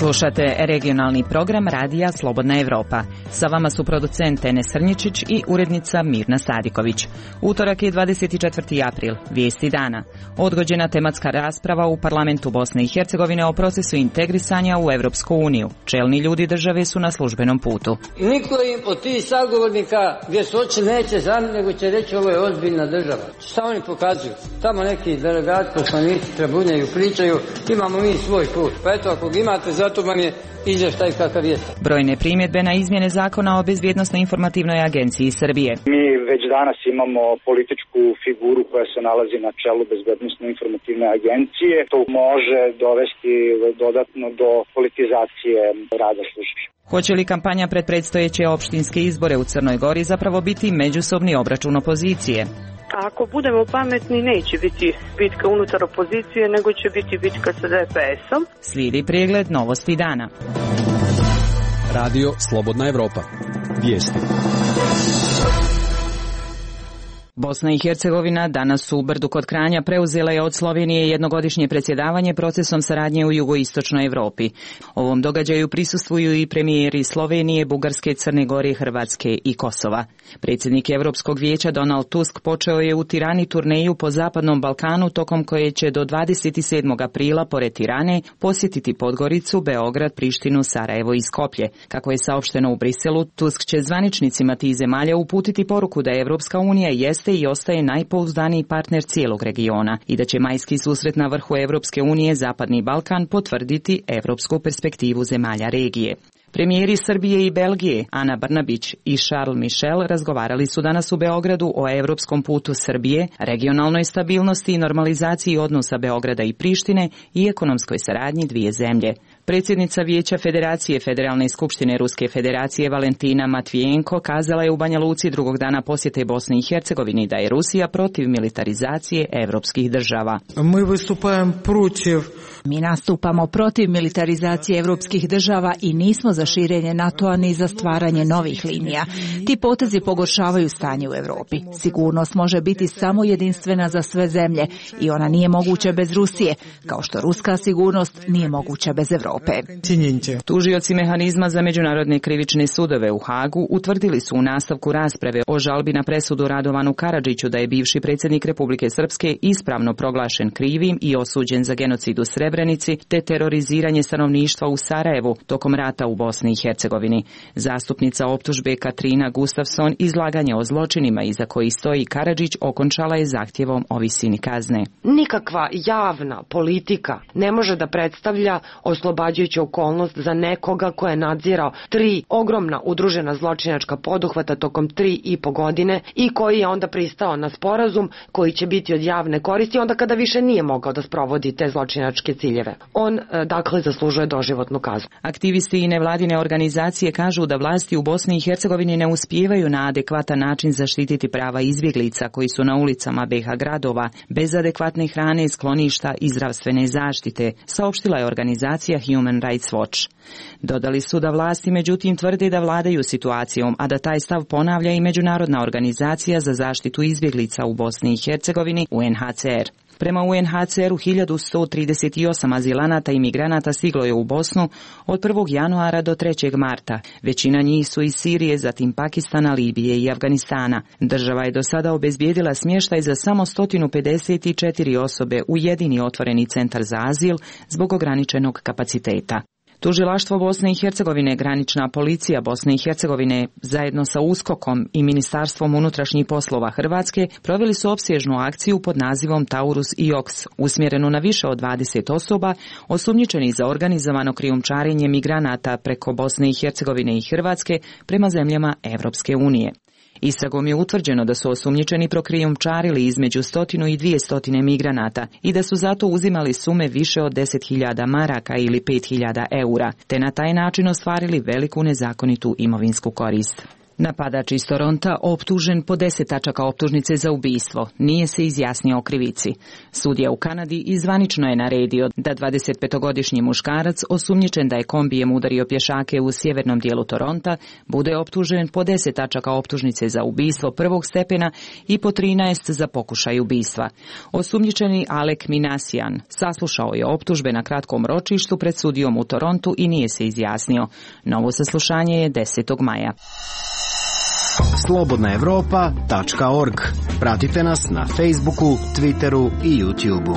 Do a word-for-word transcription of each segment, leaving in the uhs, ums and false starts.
Slušate regionalni program Radija Slobodna Evropa. Sa vama su producent Ene Srnjičić i urednica Mirna Sadiković. Utorak je dvadeset četvrti april, vijesti dana. Odgođena tematska rasprava u parlamentu Bosne i Hercegovine o procesu integrisanja u Evropsku uniju. Čelni ljudi države su na službenom putu. Niko im od tih sagovornika gdje su oči neće zanimati, nego će reći ovo je ozbiljna država. Šta oni pokazuju? Tamo neki delegati, poslanici trebunjaju, pričaju, imamo mi svoj put. Pa eto, ako ga imate, zato vam je izvještaj kakav je. Brojne primjedbe na izmjene zakona o Bezbjednosno-informativnoj agenciji Srbije. Mi već danas imamo političku figuru koja se nalazi na čelu Bezbjednosno-informativne agencije. To može dovesti dodatno do politizacije rada službi. Hoće li kampanja pred predstojeće opštinske izbore u Crnoj Gori zapravo biti međusobni obračun opozicije? Ako budemo pametni, neće biti bitka unutar opozicije, nego će biti bitka sa D P S-om. Slijedi pregled novosti dana. Radio Slobodna Evropa. Vijesti. Bosna i Hercegovina danas u Brdu kod Kranja preuzela je od Slovenije jednogodišnje predsjedavanje procesom saradnje u jugoistočnoj Evropi. Ovom događaju prisustvuju i premijeri Slovenije, Bugarske, Crne Gore, Hrvatske i Kosova. Predsjednik Europskog vijeća Donald Tusk počeo je u Tirani turneju po Zapadnom Balkanu, tokom koje će do dvadeset sedmog aprila pored Tirane posjetiti Podgoricu, Beograd, Prištinu, Sarajevo i Skoplje. Kako je saopšteno u Briselu, Tusk će zvaničnicima tih zemalja uputiti poruku da Evropska unija jest i ostaje najpouzdaniji partner cijelog regiona i da će majski susret na vrhu Evropske unije Zapadni Balkan potvrditi evropsku perspektivu zemalja regije. Premijeri Srbije i Belgije, Ana Brnabić i Charles Michel, razgovarali su danas u Beogradu o evropskom putu Srbije, regionalnoj stabilnosti i normalizaciji odnosa Beograda i Prištine i ekonomskoj saradnji dvije zemlje. Predsjednica Vijeća Federacije Federalne skupštine Ruske federacije Valentina Matvijenko kazala je u Banja Luci drugog dana posjete Bosni i Hercegovini da je Rusija protiv militarizacije evropskih država. Mi vystupamo protiv Mi nastupamo protiv militarizacije evropskih država i nismo za širenje NATO-a ni za stvaranje novih linija. Ti potezi pogoršavaju stanje u Europi. Sigurnost može biti samo jedinstvena za sve zemlje i ona nije moguća bez Rusije, kao što ruska sigurnost nije moguća bez Europe. Tužioci mehanizma za međunarodne krivične sudove u Hagu utvrdili su u nastavku rasprave o žalbi na presudu Radovanu Karadžiću da je bivši predsjednik Republike Srpske ispravno proglašen krivim i osuđen za genocid u Srebrenici te teroriziranje stanovništva u Sarajevu tokom rata u Bosni i Hercegovini. Zastupnica optužbe Katrina Gustafson izlaganje o zločinima iza kojih stoji Karadžić okončala je zahtjevom o visini kazne. Nikakva javna politika ne može da predstavlja oslobađajuću okolnost za nekoga ko je nadzirao tri ogromna udružena zločinačka poduhvata tokom tri i po godine i koji je onda pristao na sporazum koji će biti od javne koristi onda kada više nije mogao da sprovodi te zločinačke ciljeve. On, dakle, zaslužuje doživotnu kaznu. Aktivisti i nevladine organizacije kažu da vlasti u Bosni i Hercegovini ne uspijevaju na adekvatan način zaštititi prava izbjeglica koji su na ulicama B iH gradova bez adekvatne hrane, skloništa i zdravstvene zaštite, saopštila je organizacija Human Rights Watch. Dodali su da vlasti međutim tvrde da vladaju situacijom, a da taj stav ponavlja i Međunarodna organizacija za zaštitu izbjeglica u Bosni i Hercegovini U N H C R. Prema U N H C R-u hiljadu sto trideset osam azilanata i migranata stiglo je u Bosnu od prvog januara do trećeg marta. Većina njih su iz Sirije, zatim Pakistana, Libije i Afganistana. Država je do sada obezbijedila smještaj za samo sto pedeset četiri osobe u jedini otvoreni centar za azil zbog ograničenog kapaciteta. Tužilaštvo Bosne i Hercegovine, granična policija Bosne i Hercegovine zajedno sa USKOK-om i Ministarstvom unutrašnjih poslova Hrvatske proveli su opsežnu akciju pod nazivom Taurus i Oks, usmjerenu na više od dvadeset osoba osumnjičenih za organizovano krijumčarenje migranata preko Bosne i Hercegovine i Hrvatske prema zemljama Evropske unije. Istragom je utvrđeno da su osumnjičeni prokrijumčarili između stotinu i dvije stotine migranata i da su zato uzimali sume više od deset hiljada maraka ili pet hiljada eura, te na taj način ostvarili veliku nezakonitu imovinsku korist. Napadač iz Toronta optužen po deset tačaka optužnice za ubistvo. Nije se izjasnio o krivici. Sudija u Kanadi izvanično je naredio da dvadesetpetogodišnji muškarac osumnjičen da je kombijem udario pješake u sjevernom dijelu Toronta bude optužen po deset tačaka optužnice za ubistvo prvog stepena i po trinaest za pokušaj ubistva. Osumnjičeni Alek Minasian saslušao je optužbe na kratkom ročištu pred sudijom u Torontu i nije se izjasnio. Novo saslušanje je desetog maja. slobodna europa tačka org. Pratite nas na Facebooku, Twitteru i YouTubeu.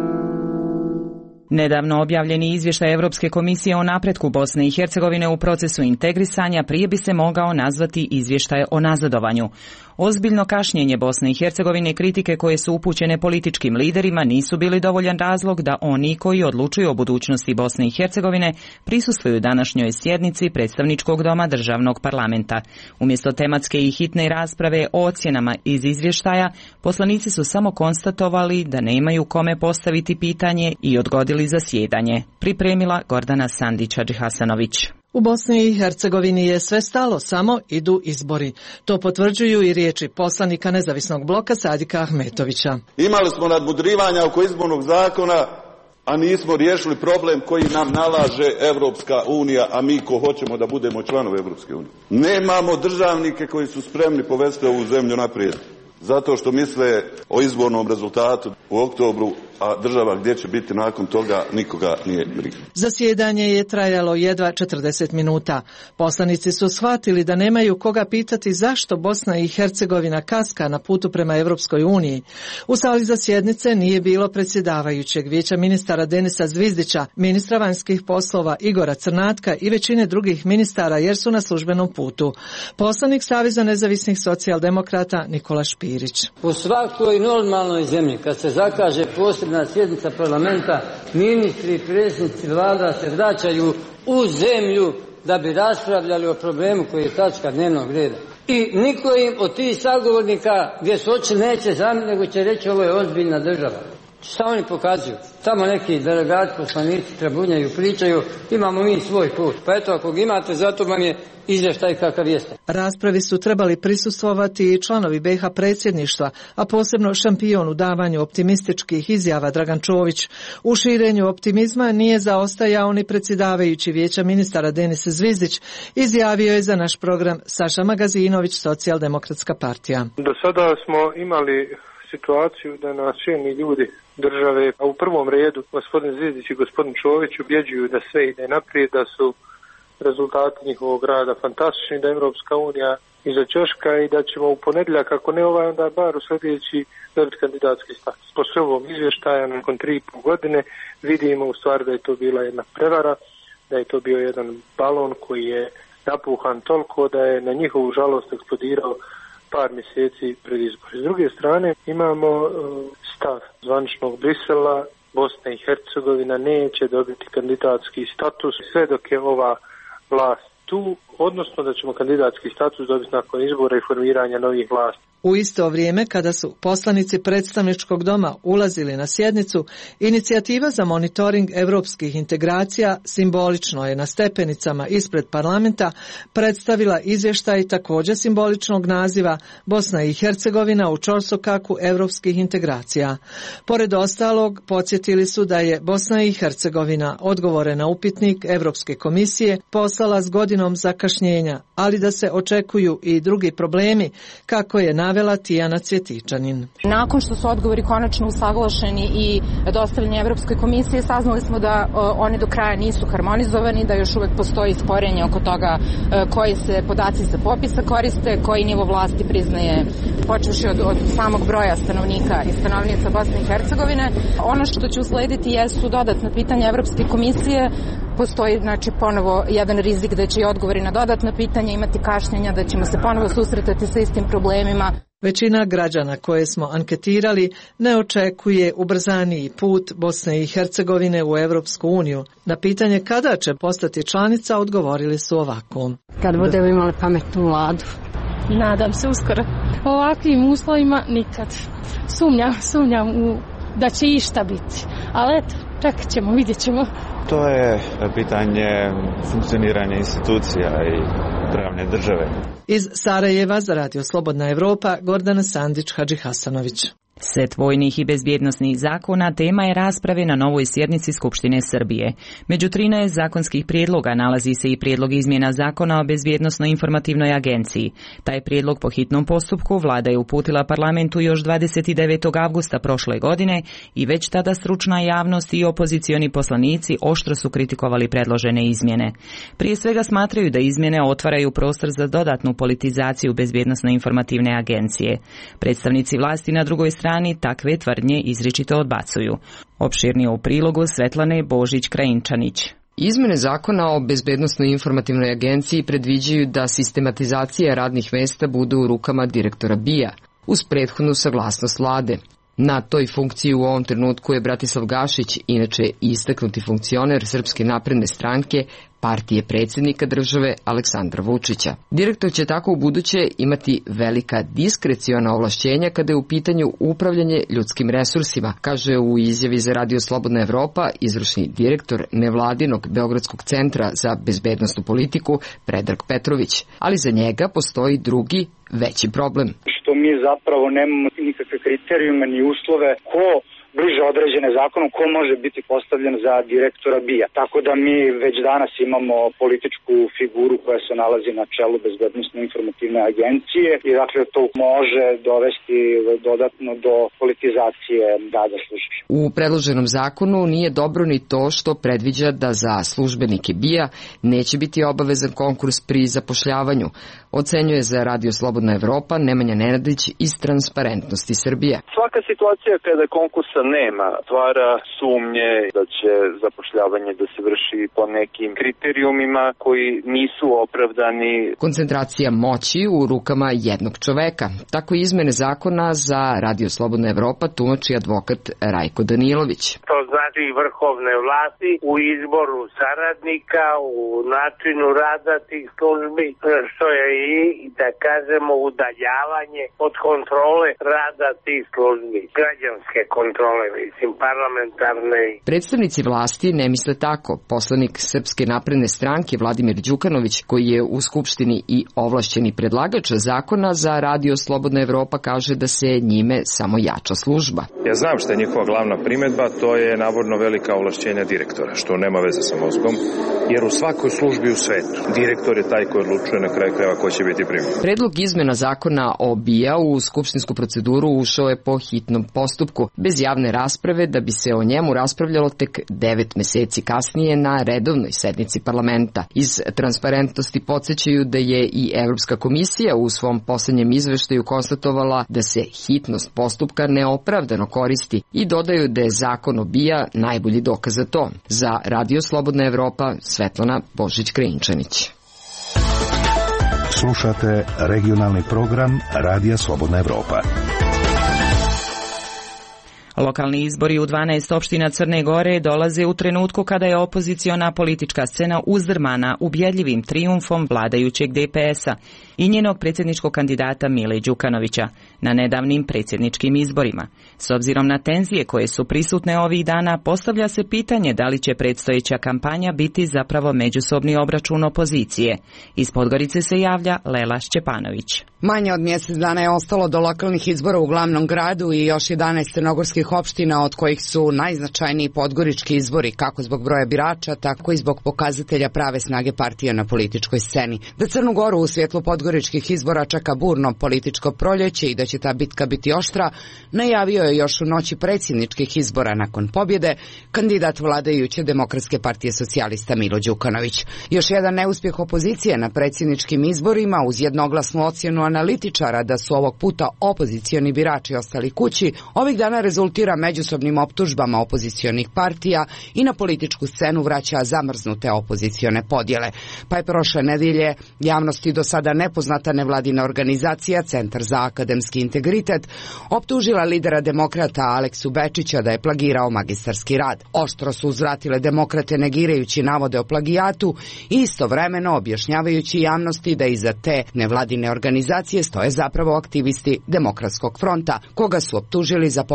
Nedavno objavljeni izvještaj Europske komisije o napretku Bosne i Hercegovine u procesu integrisanja prije bi se mogao nazvati izvještaj o nazadovanju. Ozbiljno kašnjenje Bosne i Hercegovine i kritike koje su upućene političkim liderima nisu bili dovoljan razlog da oni koji odlučuju o budućnosti Bosne i Hercegovine prisustvuju današnjoj sjednici predstavničkog doma državnog parlamenta. Umjesto tematske i hitne rasprave o ocjenama iz izvještaja, poslanici su samo konstatovali da nemaju kome postaviti pitanje i odgodili zasjedanje. Pripremila Gordana Sandić-Hadžihasanović. U Bosni i Hercegovini je sve stalo, samo idu izbori. To potvrđuju i riječi poslanika nezavisnog bloka Sadika Ahmetovića. Imali smo nadmudrivanja oko izbornog zakona, a nismo riješili problem koji nam nalaže Evropska unija, a mi ko hoćemo da budemo članovi Evropske unije. Nemamo državnike koji su spremni povesti ovu zemlju naprijed, zato što misle o izbornom rezultatu u oktobru, a država gdje će biti nakon toga nikoga nije briga. Zasjedanje je trajalo jedva četrdeset minuta. Poslanici su shvatili da nemaju koga pitati zašto Bosna i Hercegovina kaska na putu prema Europskoj uniji. U sali za sjednice nije bilo predsjedavajućeg vijeća ministara Denisa Zvizdića, ministra vanjskih poslova Igora Crnatka i većine drugih ministara jer su na službenom putu. Poslanik Saveza nezavisnih socijaldemokrata Nikola Špirić. U svakoj normalnoj zemlji kad se zakaže posebna sjednica parlamenta, ministri i predsjednici vlada se vraćaju u zemlju da bi raspravljali o problemu koji je tačka dnevnog reda. I niko im od tih sagovornika gdje su oči neće zamiti, nego će reći ovo je ozbiljna država. Šta oni pokazuju? Tamo neki delegati, poslanici trabunjaju, pričaju, imamo mi svoj put. Pa eto, ako ga imate, zato vam je izvještaj kakav jeste. Raspravi su trebali prisustvovati i članovi B iH predsjedništva, a posebno šampion u davanju optimističkih izjava Dragan Čović. U širenju optimizma nije zaostajao ni predsjedavajući vijeća ministara Denis Zvizdić, izjavio je za naš program Saša Magazinović, Socijaldemokratska partija. Do sada smo imali situaciju da nas čelni ljudi države, a u prvom redu gospodin Zvizdić i gospodin Čović ubjeđuju da sve ide naprijed, da su rezultati njihovog rada fantastični, da je Europska unija iza ćoška i da ćemo u ponedjeljak, ako ne ovaj, onda bar u sljedeći dobiti kandidatski status. Po ovom izvještaja nakon tri i pol godine vidimo u stvari da je to bila jedna prevara, da je to bio jedan balon koji je napuhan toliko da je na njihovu žalost eksplodirao par mjeseci pred izbori. S druge strane imamo uh, stav zvaničnog Brisela, Bosna i Hercegovina neće dobiti kandidatski status sve dok je ova vlast tu, odnosno da ćemo kandidatski status dobiti nakon izbora i formiranja novih vlasti. U isto vrijeme, kada su poslanici predstavničkog doma ulazili na sjednicu, inicijativa za monitoring europskih integracija simbolično je na stepenicama ispred parlamenta predstavila izvještaj također simboličnog naziva Bosna i Hercegovina u ćorsokaku europskih integracija. Pored ostalog, podsjetili su da je Bosna i Hercegovina odgovore na upitnik Europske komisije poslala s godinom zakašnjenja, ali da se očekuju i drugi problemi, kako je navela Tijana Cvjetičanin. Nakon što su odgovori konačno usaglašeni i dostavljeni Evropskoj komisiji, saznali smo da o, oni do kraja nisu harmonizovani, da još uvek postoji sporenje oko toga o, koji se podaci sa popisa koriste, koji nivo vlasti priznaje, počevši od, od samog broja stanovnika i stanovnica Bosne i Hercegovine. Ono što će uslediti jesu dodatna pitanja Evropske komisije. Postoji znači ponovo jedan rizik da će i odgovori na dodatna pitanja imati kašnjenja, da ćemo se ponovo susretati sa istim problemima. Većina građana koje smo anketirali ne očekuje ubrzaniji put Bosne i Hercegovine u Europsku uniju. Na pitanje kada će postati članica odgovorili su ovako. Kad budemo imali pametnu vladu. Nadam se uskoro. U ovakvim uslovima nikad. Sumnjam, sumnjam u da će išta biti. Ali eto, čekat ćemo, vidjet ćemo. To je pitanje funkcioniranja institucija i pravne države. Iz Sarajeva za Radio Slobodna Evropa, Gordana Sandić Hadžihasanović. Set vojnih i bezbjednosnih zakona tema je rasprave na novoj sjednici Skupštine Srbije. Među trinaest zakonskih prijedloga nalazi se i prijedlog izmjena zakona o bezbjednosno-informativnoj agenciji. Taj prijedlog po hitnom postupku vlada je uputila parlamentu još dvadeset devetog avgusta prošle godine i već tada stručna javnost i opozicioni poslanici oštro su kritikovali predložene izmjene. Prije svega smatraju da izmjene otvaraju prostor za dodatnu politizaciju bezbjednosno-informativne agencije. Predstavnici vlasti na drugoj strani strani takve tvrdnje izričito odbacuju. Opširnije u prilogu Svetlane Božić-Krajinčanić. Izmene zakona o bezbednosnoj informativnoj agenciji predviđaju da sistematizacija radnih mesta bude u rukama direktora B I A uz prethodnu saglasnost vlade. Na toj funkciji u ovom trenutku je Bratislav Gašić, inače istaknuti funkcioner Srpske napredne stranke, partije predsjednika države Aleksandra Vučića. Direktor će tako u buduće imati velika diskreciona ovlašćenja kada je u pitanju upravljanje ljudskim resursima, kaže u izjavi za Radio Slobodna Evropa izvršni direktor nevladinog Beogradskog centra za bezbednosnu politiku Predrag Petrović, ali za njega postoji drugi veći problem. Što mi zapravo nemamo nikakve kriterijume ni uslove ko bliže određene zakonom ko može biti postavljen za direktora B I A. Tako da mi već danas imamo političku figuru koja se nalazi na čelu bezbednosno informativne agencije i dakle to može dovesti dodatno do politizacije rada službi. U predloženom zakonu nije dobro ni to što predviđa da za službenike B I A neće biti obavezan konkurs pri zapošljavanju, ocenjuje za Radio Slobodna Evropa Nemanja Nenadić iz Transparentnosti Srbije. Svaka situacija kada konkursa nema stvara sumnje da će zapošljavanje da se vrši po nekim kriterijumima koji nisu opravdani. Koncentracija moći u rukama jednog čoveka. Tako izmene zakona za Radio Slobodna Evropa tumači advokat Rajko Danilović. To znači vrhovne vlasti u izboru saradnika, u načinu rada tih službi, što je i, da kažemo, udaljavanje od kontrole rada tih službi, građanske kontrole, mislim, parlamentarne. Predstavnici vlasti ne misle tako. Poslanik Srpske napredne stranke Vladimir Đukanović, koji je u Skupštini i ovlašćeni predlagač zakona za Radio Slobodna Evropa, kaže da se njime samo jača služba. Ja znam što je njihova glavna primedba, to je navodno velika ovlašćenja direktora, što nema veze sa mozgom, jer u svakoj službi u svetu direktor je taj koji odlučuje na kraju krajeva ko će biti primjer. Predlog izmena zakona o B I A u skupštinsku proceduru ušao je po hitnom postupku, bez javne rasprave, da bi se o njemu raspravljalo tek devet meseci kasnije na redovnoj sednici parlamenta. Iz Transparentnosti podsjećaju da je i Evropska komisija u svom poslednjem izveštaju konstatovala da se hitnost postupka neopravdano koristi i dodaju da je zakon o B I A najbolji dokaz za to. Za Radio Slobodna Evropa, Svetlana Božić-Krajinčanić. Slušate regionalni program Radija Slobodna Evropa. Lokalni izbori u dvanaest opština Crne Gore dolaze u trenutku kada je opoziciona politička scena uzdrmana ubjedljivim trijumfom vladajućeg D P S-a i njenog predsjedničkog kandidata Mile Đukanovića na nedavnim predsjedničkim izborima. S obzirom na tenzije koje su prisutne ovih dana, postavlja se pitanje da li će predstojeća kampanja biti zapravo međusobni obračun opozicije. Iz Podgorice se javlja Lela Šćepanović. Manje od mjesec dana je ostalo do lokalnih izbora u glavnom gradu i još jedanaest crnogorskih opština, od kojih su najznačajniji podgorički izbori, kako zbog broja birača, tako i zbog pokazatelja prave snage partije na političkoj sceni. Da Crnu Goru u svjetlu podgoričkih izbora čeka burno političko proljeće i da će ta bitka biti oštra, najavio je još u noći predsjedničkih izbora nakon pobjede kandidat vladajuće Demokratske partije socijalista Milo Đukanović. Još jedan neuspjeh opozicije na predsjedničkim izborima uz jednoglasnu ocjenu analitičara da su ovog puta opozicioni birači ostali kući, ovih dana rezultira međusobnim optužbama opozicionih partija i na političku scenu vraća zamrznute opozicione podjele. Pa je prošle nedelje javnosti do sada nepoznata nevladina organizacija Centar za akademski integritet optužila lidera demokrata Aleksu Bečića da je plagirao magistarski rad. Oštro su uzvratile demokrate negirajući navode o plagijatu i istovremeno objašnjavajući javnosti da iza te nevladine organizacije stoje zapravo aktivisti Demokratskog fronta, koga su optužili za pokušaj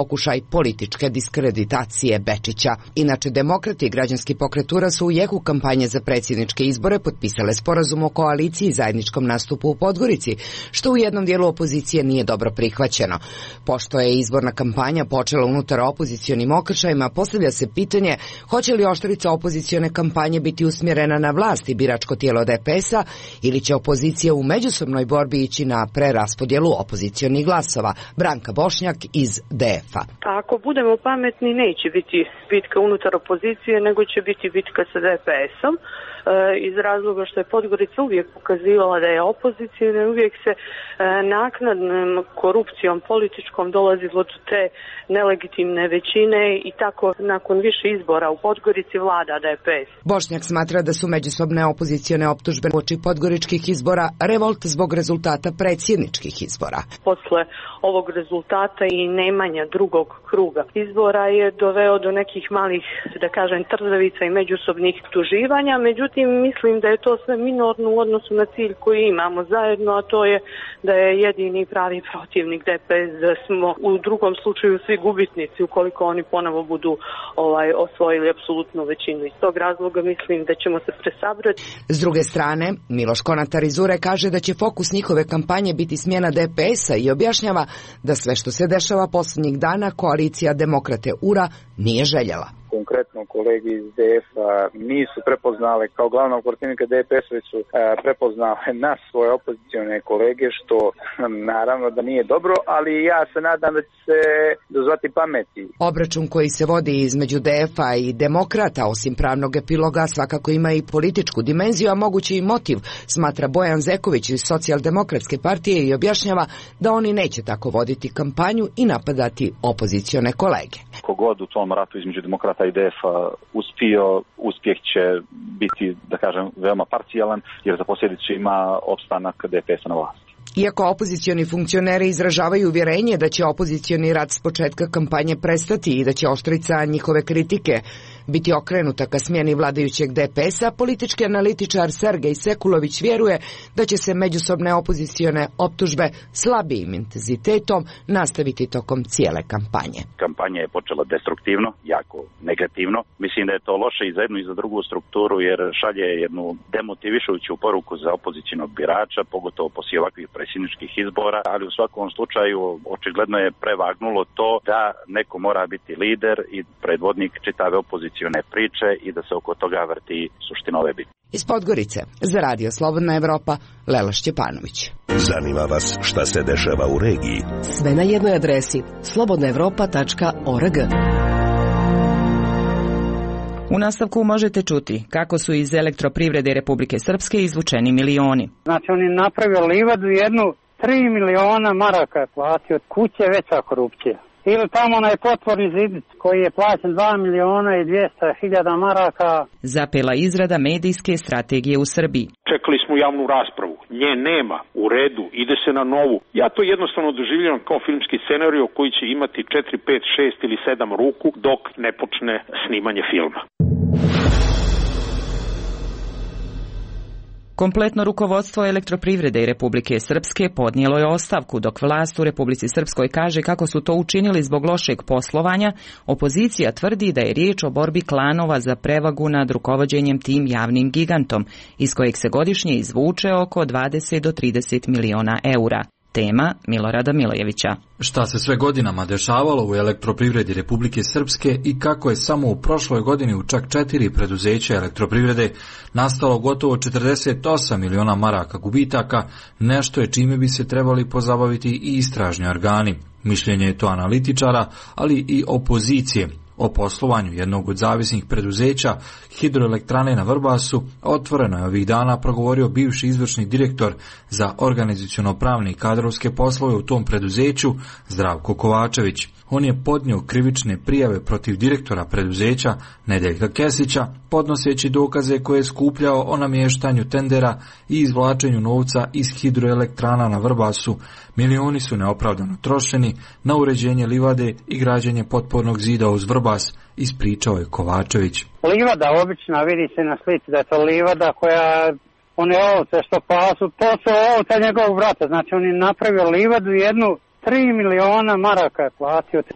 političke diskreditacije Bečića. Inače, Demokrati i Građanski pokret U R A su u jeku kampanje za predsjedničke izbore potpisale sporazum o koaliciji i zajedničkom nastupu u Podgorici, što u jednom dijelu opozicije nije dobro prihvaćeno. Pošto je izborna kampanja počela unutar opozicionim okršajima, postavlja se pitanje hoće li oštrica opozicione kampanje biti usmjerena na vlast i biračko tijelo D P S-a ili će opozicija u međusobnoj borbi ići na preraspodjelu opozicionih glasova. Branka Bošnjak iz D F-a. Ako budemo pametni, neće biti bitka unutar opozicije, nego će biti bitka sa D P S-om. Iz razloga što je Podgorica uvijek pokazivala da je opozicijna, uvijek se naknadnom korupcijom političkom dolazilo do te nelegitimne većine i tako nakon više izbora u Podgorici vlada D P S. Bošnjak smatra da su međusobne opozicione optužbe uoči podgoričkih izbora revolt zbog rezultata predsjedničkih izbora. Posle ovog rezultata i nemanja drugog kruga izbora je doveo do nekih malih, da kažem, trzavica i međusobnih tuživanja, međutim mislim da je to sve minorno u odnosu na cilj koji imamo zajedno, a to je da je jedini pravi protivnik D P S, da smo u drugom slučaju svi gubitnici ukoliko oni ponovo budu ovaj, osvojili apsolutnu većinu. Iz tog razloga mislim da ćemo se presabrati. S druge strane, Miloš Konatar iz U R A kaže da će fokus njihove kampanje biti smjena D P S-a i objašnjava da sve što se dešava posljednjih dana koalicija Demokrate U R A nije željela. Konkretno kolegi iz D F-a nisu prepoznale kao glavnog protivnika D P S-a, već su prepoznale nas, svoje opozicione kolege, što naravno da nije dobro, ali ja se nadam da će se dozvati pameti. Obračun koji se vodi između D F-a i Demokrata, osim pravnog epiloga, svakako ima i političku dimenziju, a mogući i motiv, smatra Bojan Zeković iz Socijaldemokratske partije i objašnjava da oni neće tako voditi kampanju i napadati opozicione kolege. Kogod u tom ratu između Demokrata i D F-a uspio, uspjeh će biti, da kažem, veoma parcijalan, jer za posljedicu ima opstanak D P S-a na vlasti. Iako opozicioni funkcioneri izražavaju uvjerenje da će opozicioni rad s početka kampanje prestati i da će oštrica njihove kritike biti okrenuta ka smjeni vladajućeg D P S-a, politički analitičar Sergej Sekulović vjeruje da će se međusobne opozicione optužbe slabijim intenzitetom nastaviti tokom cijele kampanje. Kampanja je počela destruktivno, jako negativno. Mislim da je to loše i za jednu i za drugu strukturu, jer šalje jednu demotivišujuću poruku za opozicijonog birača, pogotovo poslije ovakvih predsjedničkih izbora, ali u svakom slučaju očigledno je prevagnulo to da neko mora biti lider i predvodnik čitave opozicione priče i da se oko toga vrti suština ove bitke. Iz Podgorice za Radio Slobodna Evropa, Lela Šćepanović. Zanima vas šta se dešava u regiji? Sve na jednoj adresi slobodna evropa tačka org. U nastavku možete čuti kako su iz Elektroprivrede Republike Srpske izvučeni milioni. Znači on je napravio livadu jednu, tri miliona maraka je platio, od kuće veća korupcija. Ili tamo onaj potvorni zidic koji je plaćen dva miliona i dvjesto hiljada maraka. Zapela izrada medijske strategije u Srbiji. Čekali smo javnu raspravu, nje nema, u redu, ide se na novu. Ja to jednostavno doživljavam kao filmski scenarij koji će imati četiri, pet, šest ili sedam ruku dok ne počne snimanje filma. Kompletno rukovodstvo Elektroprivrede i Republike Srpske podnijelo je ostavku, dok vlast u Republici Srpskoj kaže kako su to učinili zbog lošeg poslovanja. Opozicija tvrdi da je riječ o borbi klanova za prevagu nad rukovođenjem tim javnim gigantom, iz kojeg se godišnje izvuče oko dvadeset do trideset miliona eura. Tema Milorada Milojevića. Šta se sve godinama dešavalo u Elektroprivredi Republike Srpske i kako je samo u prošloj godini u čak četiri preduzeća Elektroprivrede nastalo gotovo četrdeset osam miliona maraka gubitaka, nešto je čime bi se trebali pozabaviti i istražni organi. Mišljenje je to analitičara, ali i opozicije. O poslovanju jednog od zavisnih preduzeća, hidroelektrane na Vrbasu, otvoreno je ovih dana progovorio bivši izvršni direktor za organizaciono-pravne i kadrovske poslove u tom preduzeću, Zdravko Kovačević. On je podnio krivične prijave protiv direktora preduzeća Nedeljka Kesića, podnoseći dokaze koje je skupljao o namještanju tendera i izvlačenju novca iz hidroelektrana na Vrbasu. Milioni su neopravdano trošeni na uređenje livade i građenje potpornog zida uz Vrbas, ispričao je Kovačević. Livada obična, vidi se na slici da je to livada koja, one ovce što pasu, to su ovce njegovog brata, znači on je napravio livadu jednu, tri miliona maraka je platio.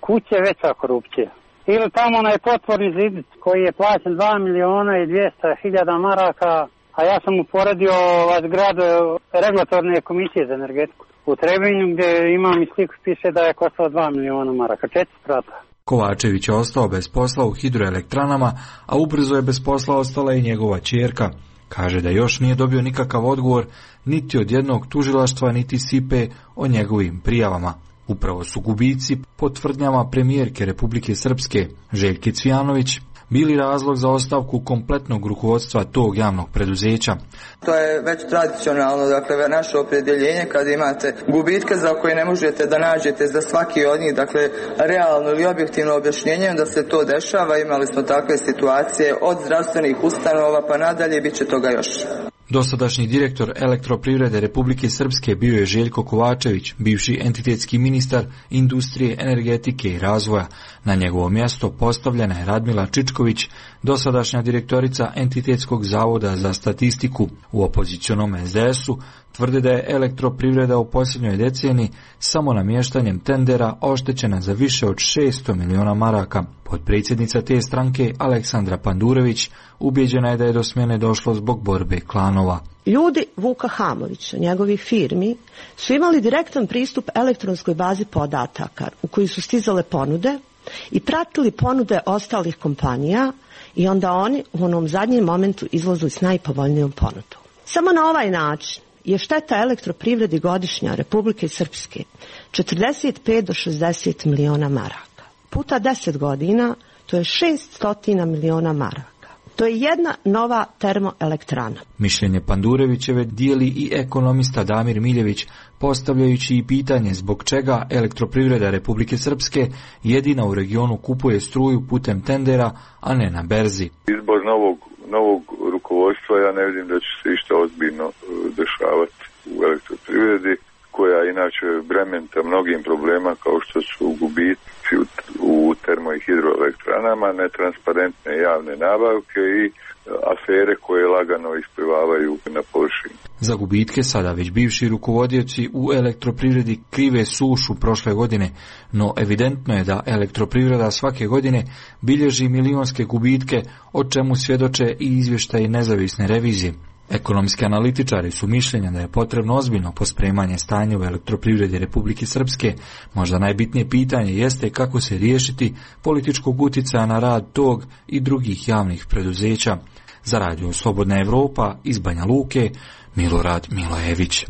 kuće veća korupcija. Ili tamo onaj potvorni zidic koji je plaćen dva miliona i dvjesto hiljada maraka, a ja sam uporedio ovaj grad regulatorne komisije za energetiku u Trebinju gdje imam i sliku, piše da je koštao dva miliona maraka, četiri strata. Kovačević je ostao bez posla u hidroelektranama, a ubrzo je bez posla ostala i njegova ćerka. Kaže da još nije dobio nikakav odgovor niti od jednog tužilaštva, niti S I P E o njegovim prijavama. Upravo su gubici, po tvrdnjama premijerke Republike Srpske Željke Cvijanović, bili razlog za ostavku kompletnog rukovodstva tog javnog preduzeća. To je već tradicionalno, dakle, naše opredjeljenje kad imate gubitke za koje ne možete da nađete za svaki od njih, dakle, realno ili objektivno objašnjenje da se to dešava. Imali smo takve situacije od zdravstvenih ustanova pa nadalje, bit će toga još. Dosadašnji direktor Elektroprivrede Republike Srpske bio je Željko Kovačević, bivši entitetski ministar industrije, energetike i razvoja. Na njegovo mjesto postavljena je Radmila Čičković, dosadašnja direktorica Entitetskog zavoda za statistiku. U opozicionom S D S-u tvrde da je Elektroprivreda u posljednjoj deceniji samo namještanjem tendera oštećena za više od šesto miliona maraka. Potpredsjednica te stranke Aleksandra Pandurević ubijeđena je da je do smjene došlo zbog borbe klanova. Ljudi Vuka Hamovića, njegovih firmi, su imali direktan pristup elektronskoj bazi podataka u koju su stizale ponude i pratili ponude ostalih kompanija i onda oni u onom zadnjem momentu izlazili s najpovoljnijom ponudom. Samo na ovaj način je šteta Elektroprivredi godišnja Republike Srpske četrdeset pet do šezdeset miliona maraka. Puta deset godina, to je šesto miliona maraka. To je jedna nova termoelektrana. Mišljenje Pandurevićeve dijeli i ekonomista Damir Miljević, postavljajući i pitanje zbog čega Elektroprivreda Republike Srpske jedina u regionu kupuje struju putem tendera, a ne na berzi. Izbor novog, novog rukovodstva, ja ne vidim da će se išta ozbiljno dešavati u Elektroprivredi, koja inače brementa mnogim problema kao što su gubici u termo- i hidroelektranama, netransparentne javne nabavke i afere koje lagano isplivavaju na površinu. Za gubitke sada već bivši rukovodioci u Elektroprivredi krive sušu prošle godine, no evidentno je da Elektroprivreda svake godine bilježi milionske gubitke, o čemu svjedoče i izvještaji nezavisne revizije. Ekonomski analitičari su mišljenja da je potrebno ozbiljno pospremanje stanja u Elektroprivredi Republike Srpske. Možda najbitnije pitanje jeste kako se riješiti političkog utjecaja na rad tog i drugih javnih preduzeća. Za Radio Slobodna Evropa iz Banja Luke, Milorad Milojević.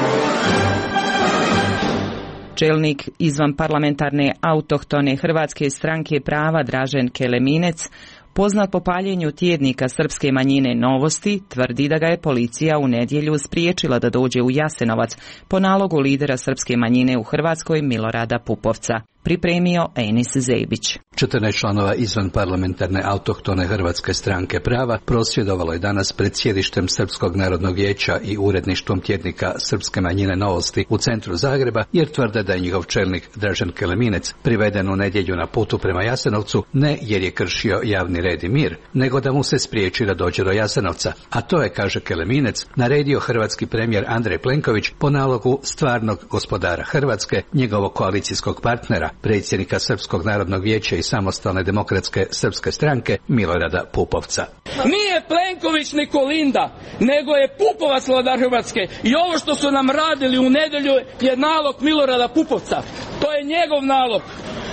Čelnik izvan parlamentarne autohtone Hrvatske stranke prava Dražen Keleminec, poznat po paljenju tjednika srpske manjine Novosti, tvrdi da ga je policija u nedjelju spriječila da dođe u Jasenovac po nalogu lidera srpske manjine u Hrvatskoj Milorada Pupovca. Pripremio Enis Zebić. četrnaest članova izvan parlamentarne autohtone Hrvatske stranke prava prosvjedovalo je danas pred sjedištem Srpskog narodnog vijeća i uredništvom tjednika srpske manjine Novosti u centru Zagreba, jer tvrde da je njihov čelnik Dražen Keleminec priveden u nedjelju na putu prema Jasenovcu ne jer je kršio javni red i mir, nego da mu se spriječi da dođe do Jasenovca. A to je, kaže Keleminec, naredio hrvatski premijer Andrej Plenković po nalogu stvarnog gospodara Hrvatske, njegovog koalicijskog partnera, predsjednika Srpskog narodnog vijeća i samostalne demokratske srpske stranke Milorada Pupovca. Nije Plenković ni Kolinda, nego je Pupovac vladar Hrvatske i ovo što su nam radili u nedjelju je nalog Milorada Pupovca. To je njegov nalog.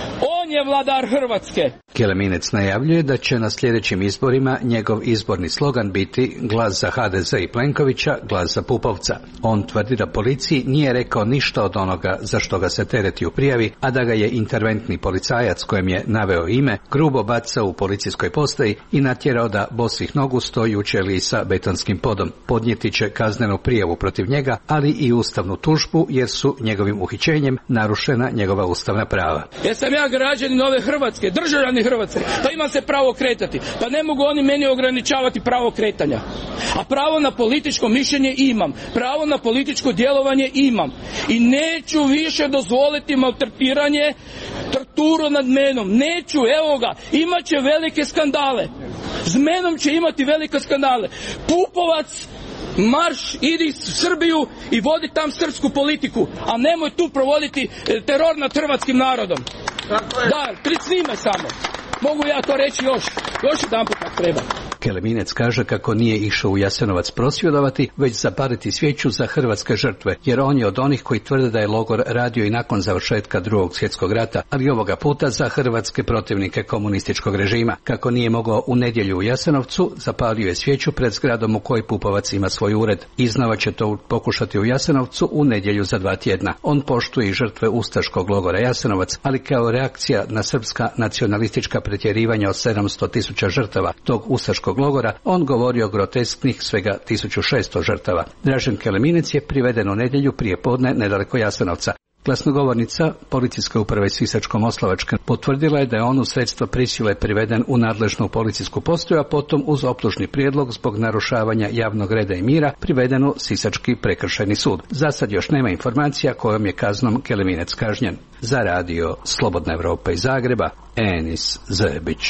On je vladar Hrvatske. Keleminec najavljuje da će na sljedećim izborima njegov izborni slogan biti glas za H D Z i Plenkovića, glas za Pupovca. On tvrdi da policiji nije rekao ništa od onoga za što ga se tereti u prijavi, a da ga je interventni policajac kojem je naveo ime grubo bacao u policijskoj postaji i natjerao da bosih nogu stoji u ćeliji sa betonskim podom. Podnijeti će kaznenu prijavu protiv njega, ali i ustavnu tužbu jer su njegovim uhićenjem narušena njegova ustavna prava. Jesam ja građanin ove Hrvatske, državljani Hrvatske, pa imam se pravo kretati. Pa ne mogu oni meni ograničavati pravo kretanja. A pravo na političko mišljenje imam. Pravo na političko djelovanje imam. I neću više dozvoliti maltretiranje, torturu nad menom. Neću, evo ga, imat će velike skandale. S menom će imati velike skandale. Pupovac, marš, idi u Srbiju i vodi tam srpsku politiku, a nemoj tu provoditi teror nad hrvatskim narodom. Da, klicni me samo. Mogu ja to reći još, još jedan put ako treba. Keleminec kaže kako nije išao u Jasenovac prosvjedovati, već zapaliti svijeću za hrvatske žrtve, jer on je od onih koji tvrde da je logor radio i nakon završetka Drugog svjetskog rata, ali ovoga puta za hrvatske protivnike komunističkog režima. Kako nije mogao u nedjelju u Jasenovcu, zapalio je svijeću pred zgradom u kojoj Pupovac ima svoj ured. Iznova će to pokušati u Jasenovcu u nedjelju za dva tjedna. On poštuje i žrtve ustaškog logora Jasenovac, ali kao reakcija na srpska nacionalistička pretjerivanja od sedamsto tisuća žrtava tog ustaškog logora, on govori o grotesknih svega tisuću šesto žrtava. Dražen Keleminec je priveden u nedjelju prije podne nedaleko Jasenovca. Glasnogovornica policijske uprave Sisačko-moslavačke potvrdila je da je on u sredstva prisile priveden u nadležnu policijsku postaju, a potom uz optužni prijedlog zbog narušavanja javnog reda i mira priveden u Sisački prekršajni sud. Za sad još nema informacija kojom je kaznom Keleminec kažnjen. Za radio Slobodna Evropa iz Zagreba, Enis Zebić.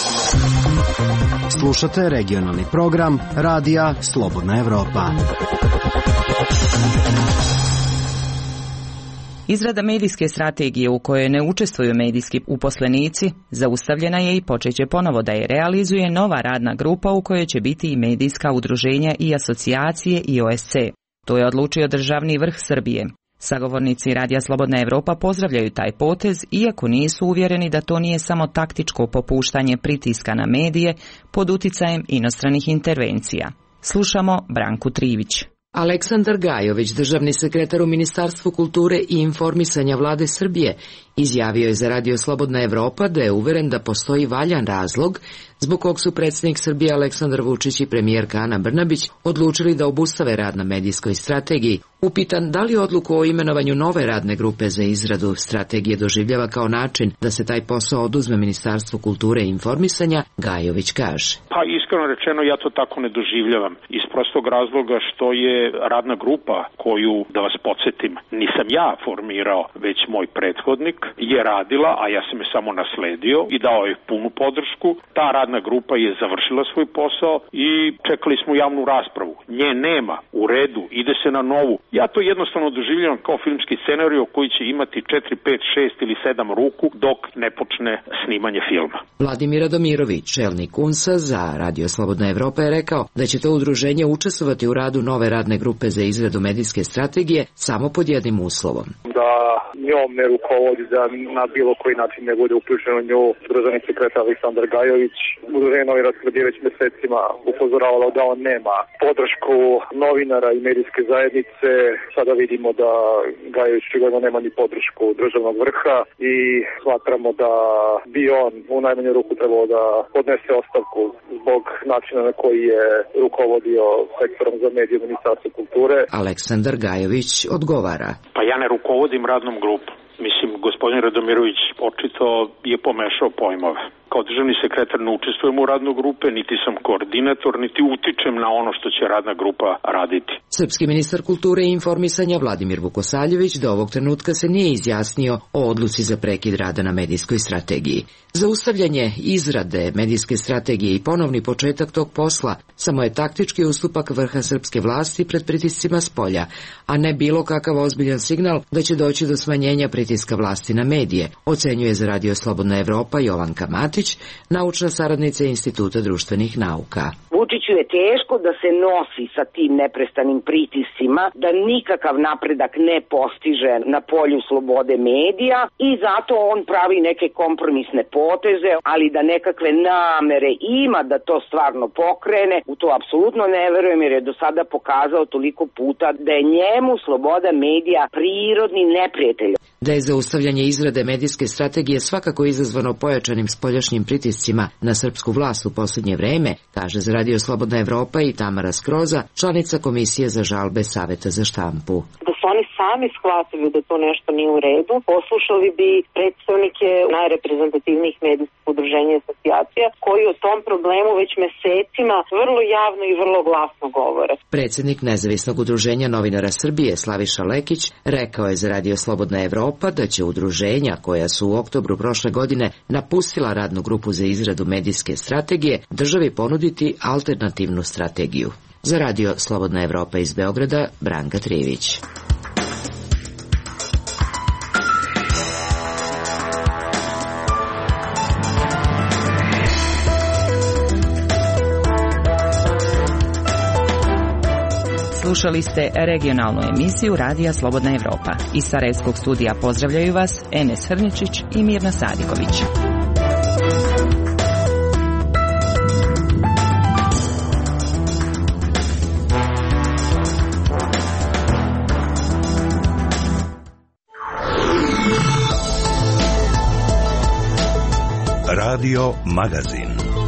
Slušate regionalni program radija Slobodna Evropa. Izrada medijske strategije u kojoj ne učestvuju medijski uposlenici zaustavljena je i počeće ponovo da je realizuje nova radna grupa u kojoj će biti i medijska udruženja i asocijacije i O S C. To je odlučio državni vrh Srbije. Sagovornici Radija Slobodna Evropa pozdravljaju taj potez, iako nisu uvjereni da to nije samo taktičko popuštanje pritiska na medije pod uticajem inostranih intervencija. Slušamo Branku Trivić. Aleksandar Gajović, državni sekretar u Ministarstvu kulture i informisanja Vlade Srbije, izjavio je za Radio Slobodna Evropa da je uveren da postoji valjan razlog zbog kog su predsjednik Srbije Aleksandar Vučić i premijerka Ana Brnabić odlučili da obustave rad na medijskoj strategiji. Upitan da li odluku o imenovanju nove radne grupe za izradu strategije doživljava kao način da se taj posao oduzme Ministarstvu kulture i informisanja, Gajović kaže. Pa iskreno rečeno ja to tako ne doživljavam. Iz prostog razloga što je radna grupa koju, da vas podsjetim, nisam ja formirao, već moj prethodnik, je radila, a ja sam je samo nasledio i dao je punu podršku. Ta radna grupa je završila svoj posao i čekali smo javnu raspravu. Nje nema, u redu, ide se na novu. Ja to jednostavno doživljavam kao filmski scenarij koji će imati četiri, pet, šest ili sedam ruku dok ne počne snimanje filma. Vladimir Radomirović, čelnik U N S A za Radio Slobodna Evropa, je rekao da će to udruženje učestvovati u radu nove radne grupe za izradu medijske strategije samo pod jednim uslovom. Da njom ne rukovodi, da na bilo koji način ne bude uključen u nju državni sekretar Aleksandar Gajović. Udruženje Novinarske radije već mesecima upozoravalo da on nema podršku novinara i medijske zajednice. Sada vidimo da Gajović očigledno nema ni podršku državnog vrha i smatramo da bi on u najmanju ruku trebalo da podnese ostavku zbog načina na koji je rukovodio sektorom za medije u Ministarstvu kulture. Aleksandar Gajović odgovara. Pa ja ne rukovodim radnom grupom. Mislim, gospodin Radomirović očito je pomešao pojmove. Kao državni sekretar ne učestvujem u radnoj grupe, niti sam koordinator, niti utičem na ono što će radna grupa raditi. Srpski ministar kulture i informisanja Vladimir Vukosaljević do ovog trenutka se nije izjasnio o odluci za prekid rada na medijskoj strategiji. Zaustavljanje izrade medijske strategije i ponovni početak tog posla samo je taktički ustupak vrha srpske vlasti pred pritiscima s polja, a ne bilo kakav ozbiljan signal da će doći do smanjenja pritiska vlasti na medije, ocenjuje za Radio Slobodna Evropa Jovanka Matić, naučna saradnica Instituta društvenih nauka. Vučiću je teško da se nosi sa tim neprestanim pritiscima, da nikakav napredak ne postiže na polju slobode medija i zato on pravi neke kompromisne poteze, ali da nekakve namere ima da to stvarno pokrene, u to apsolutno ne verujem jer je do sada pokazao toliko puta da je njemu sloboda medija prirodni neprijatelj. Da je zaustavljanje izrade medijske strategije svakako izazvano pojačanim spoljašnjim pritiscima na srpsku vlast u posljednje vreme, kaže za Radio Slobodna Evropa i Tamara Skroza, članica Komisije za žalbe Saveta za štampu. Da su oni sami shvatili da to nešto nije u redu, poslušali bi predstavnike najreprezentativnijih medijskih udruženja i asocijacija koji o tom problemu već mesecima vrlo javno i vrlo glasno govore. Predsjednik Nezavisnog udruženja novinara Srbije Slaviša Lekić rekao je za Radio Slobodna Evropa da će udruženja koja su u oktobru prošle godine napustila radnu grupu za izradu medijske strategije državi ponuditi alternativnu strategiju. Za Radio Slobodna Evropa iz Beograda, Branka Trivić. Slušali ste regionalnu emisiju Radija Slobodna Evropa. Iz Sarajevskog studija pozdravljaju vas Enes Hrničić i Mirna Sadiković. Radio Magazin.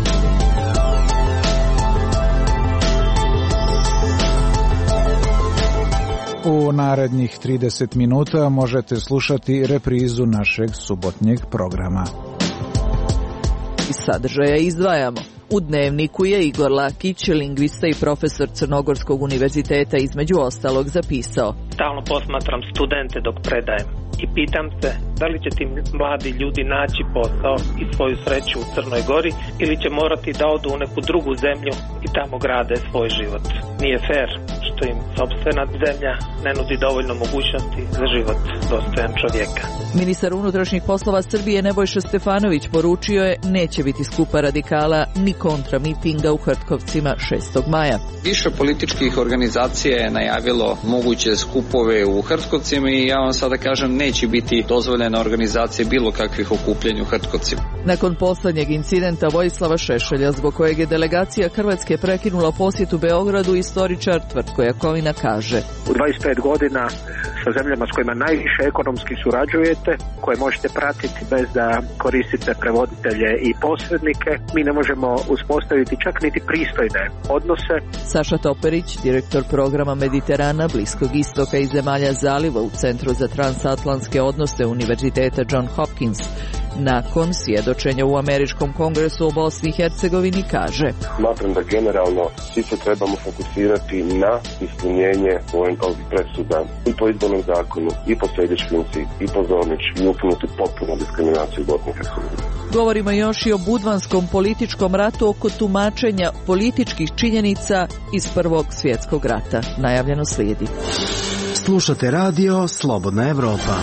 U narednih trideset minuta možete slušati reprizu našeg subotnjeg programa. Iz sadržaja izdvajamo. U Dnevniku je Igor Lakić, lingvista i profesor Crnogorskog univerziteta, između ostalog zapisao: Stalno posmatram studente dok predajem i pitam se da li će ti mladi ljudi naći posao i svoju sreću u Crnoj Gori ili će morati da odu u neku drugu zemlju i tamo grade svoj život. Nije fair što im sopstvena zemlja ne nudi dovoljno mogućnosti za život dostojan čovjeka. Ministar unutrašnjih poslova Srbije Nebojša Stefanović poručio je neće biti skupa radikala ni kontra mitinga u Hrtkovcima šestog maja. Više političkih organizacija je najavilo moguće skupove u Hrtkovcima i ja vam sada kažem neće biti dozvoljena organizacija bilo kakvih okupljanja u Hrtkovcima. Nakon poslednjeg incidenta Vojislava Šešelja, zbog kojeg je delegacija Hrvatske prekinula posjetu Beogradu, istoričar Tvrtko Jakovina kaže: U dvadeset pet godina sa zemljama s kojima najviše ekonomski surađujete, koje možete pratiti bez da koristite prevoditelje i posrednike, mi ne možemo uspostaviti čak niti pristojne odnose. Saša Toperić, direktor programa Mediterana, Bliskog istoka i zemalja zaliva u Centru za transatlantske odnose Univerziteta John Hopkins, nakon svjedočenja u Američkom kongresu o Bosni i Hercegovini kaže: Smatram da generalno svi se trebamo fokusirati na ispunjenje ovih presuda i po izbornom zakonu, i po Sejdić-Finci, i po Zornić, i ukinuti potpuno diskriminaciju u Bosni i Hercegovini. Govorimo još i o budvanskom političkom ratu oko tumačenja političkih činjenica iz Prvog svjetskog rata. Najavljeno slijedi. Slušate radio Slobodna Evropa.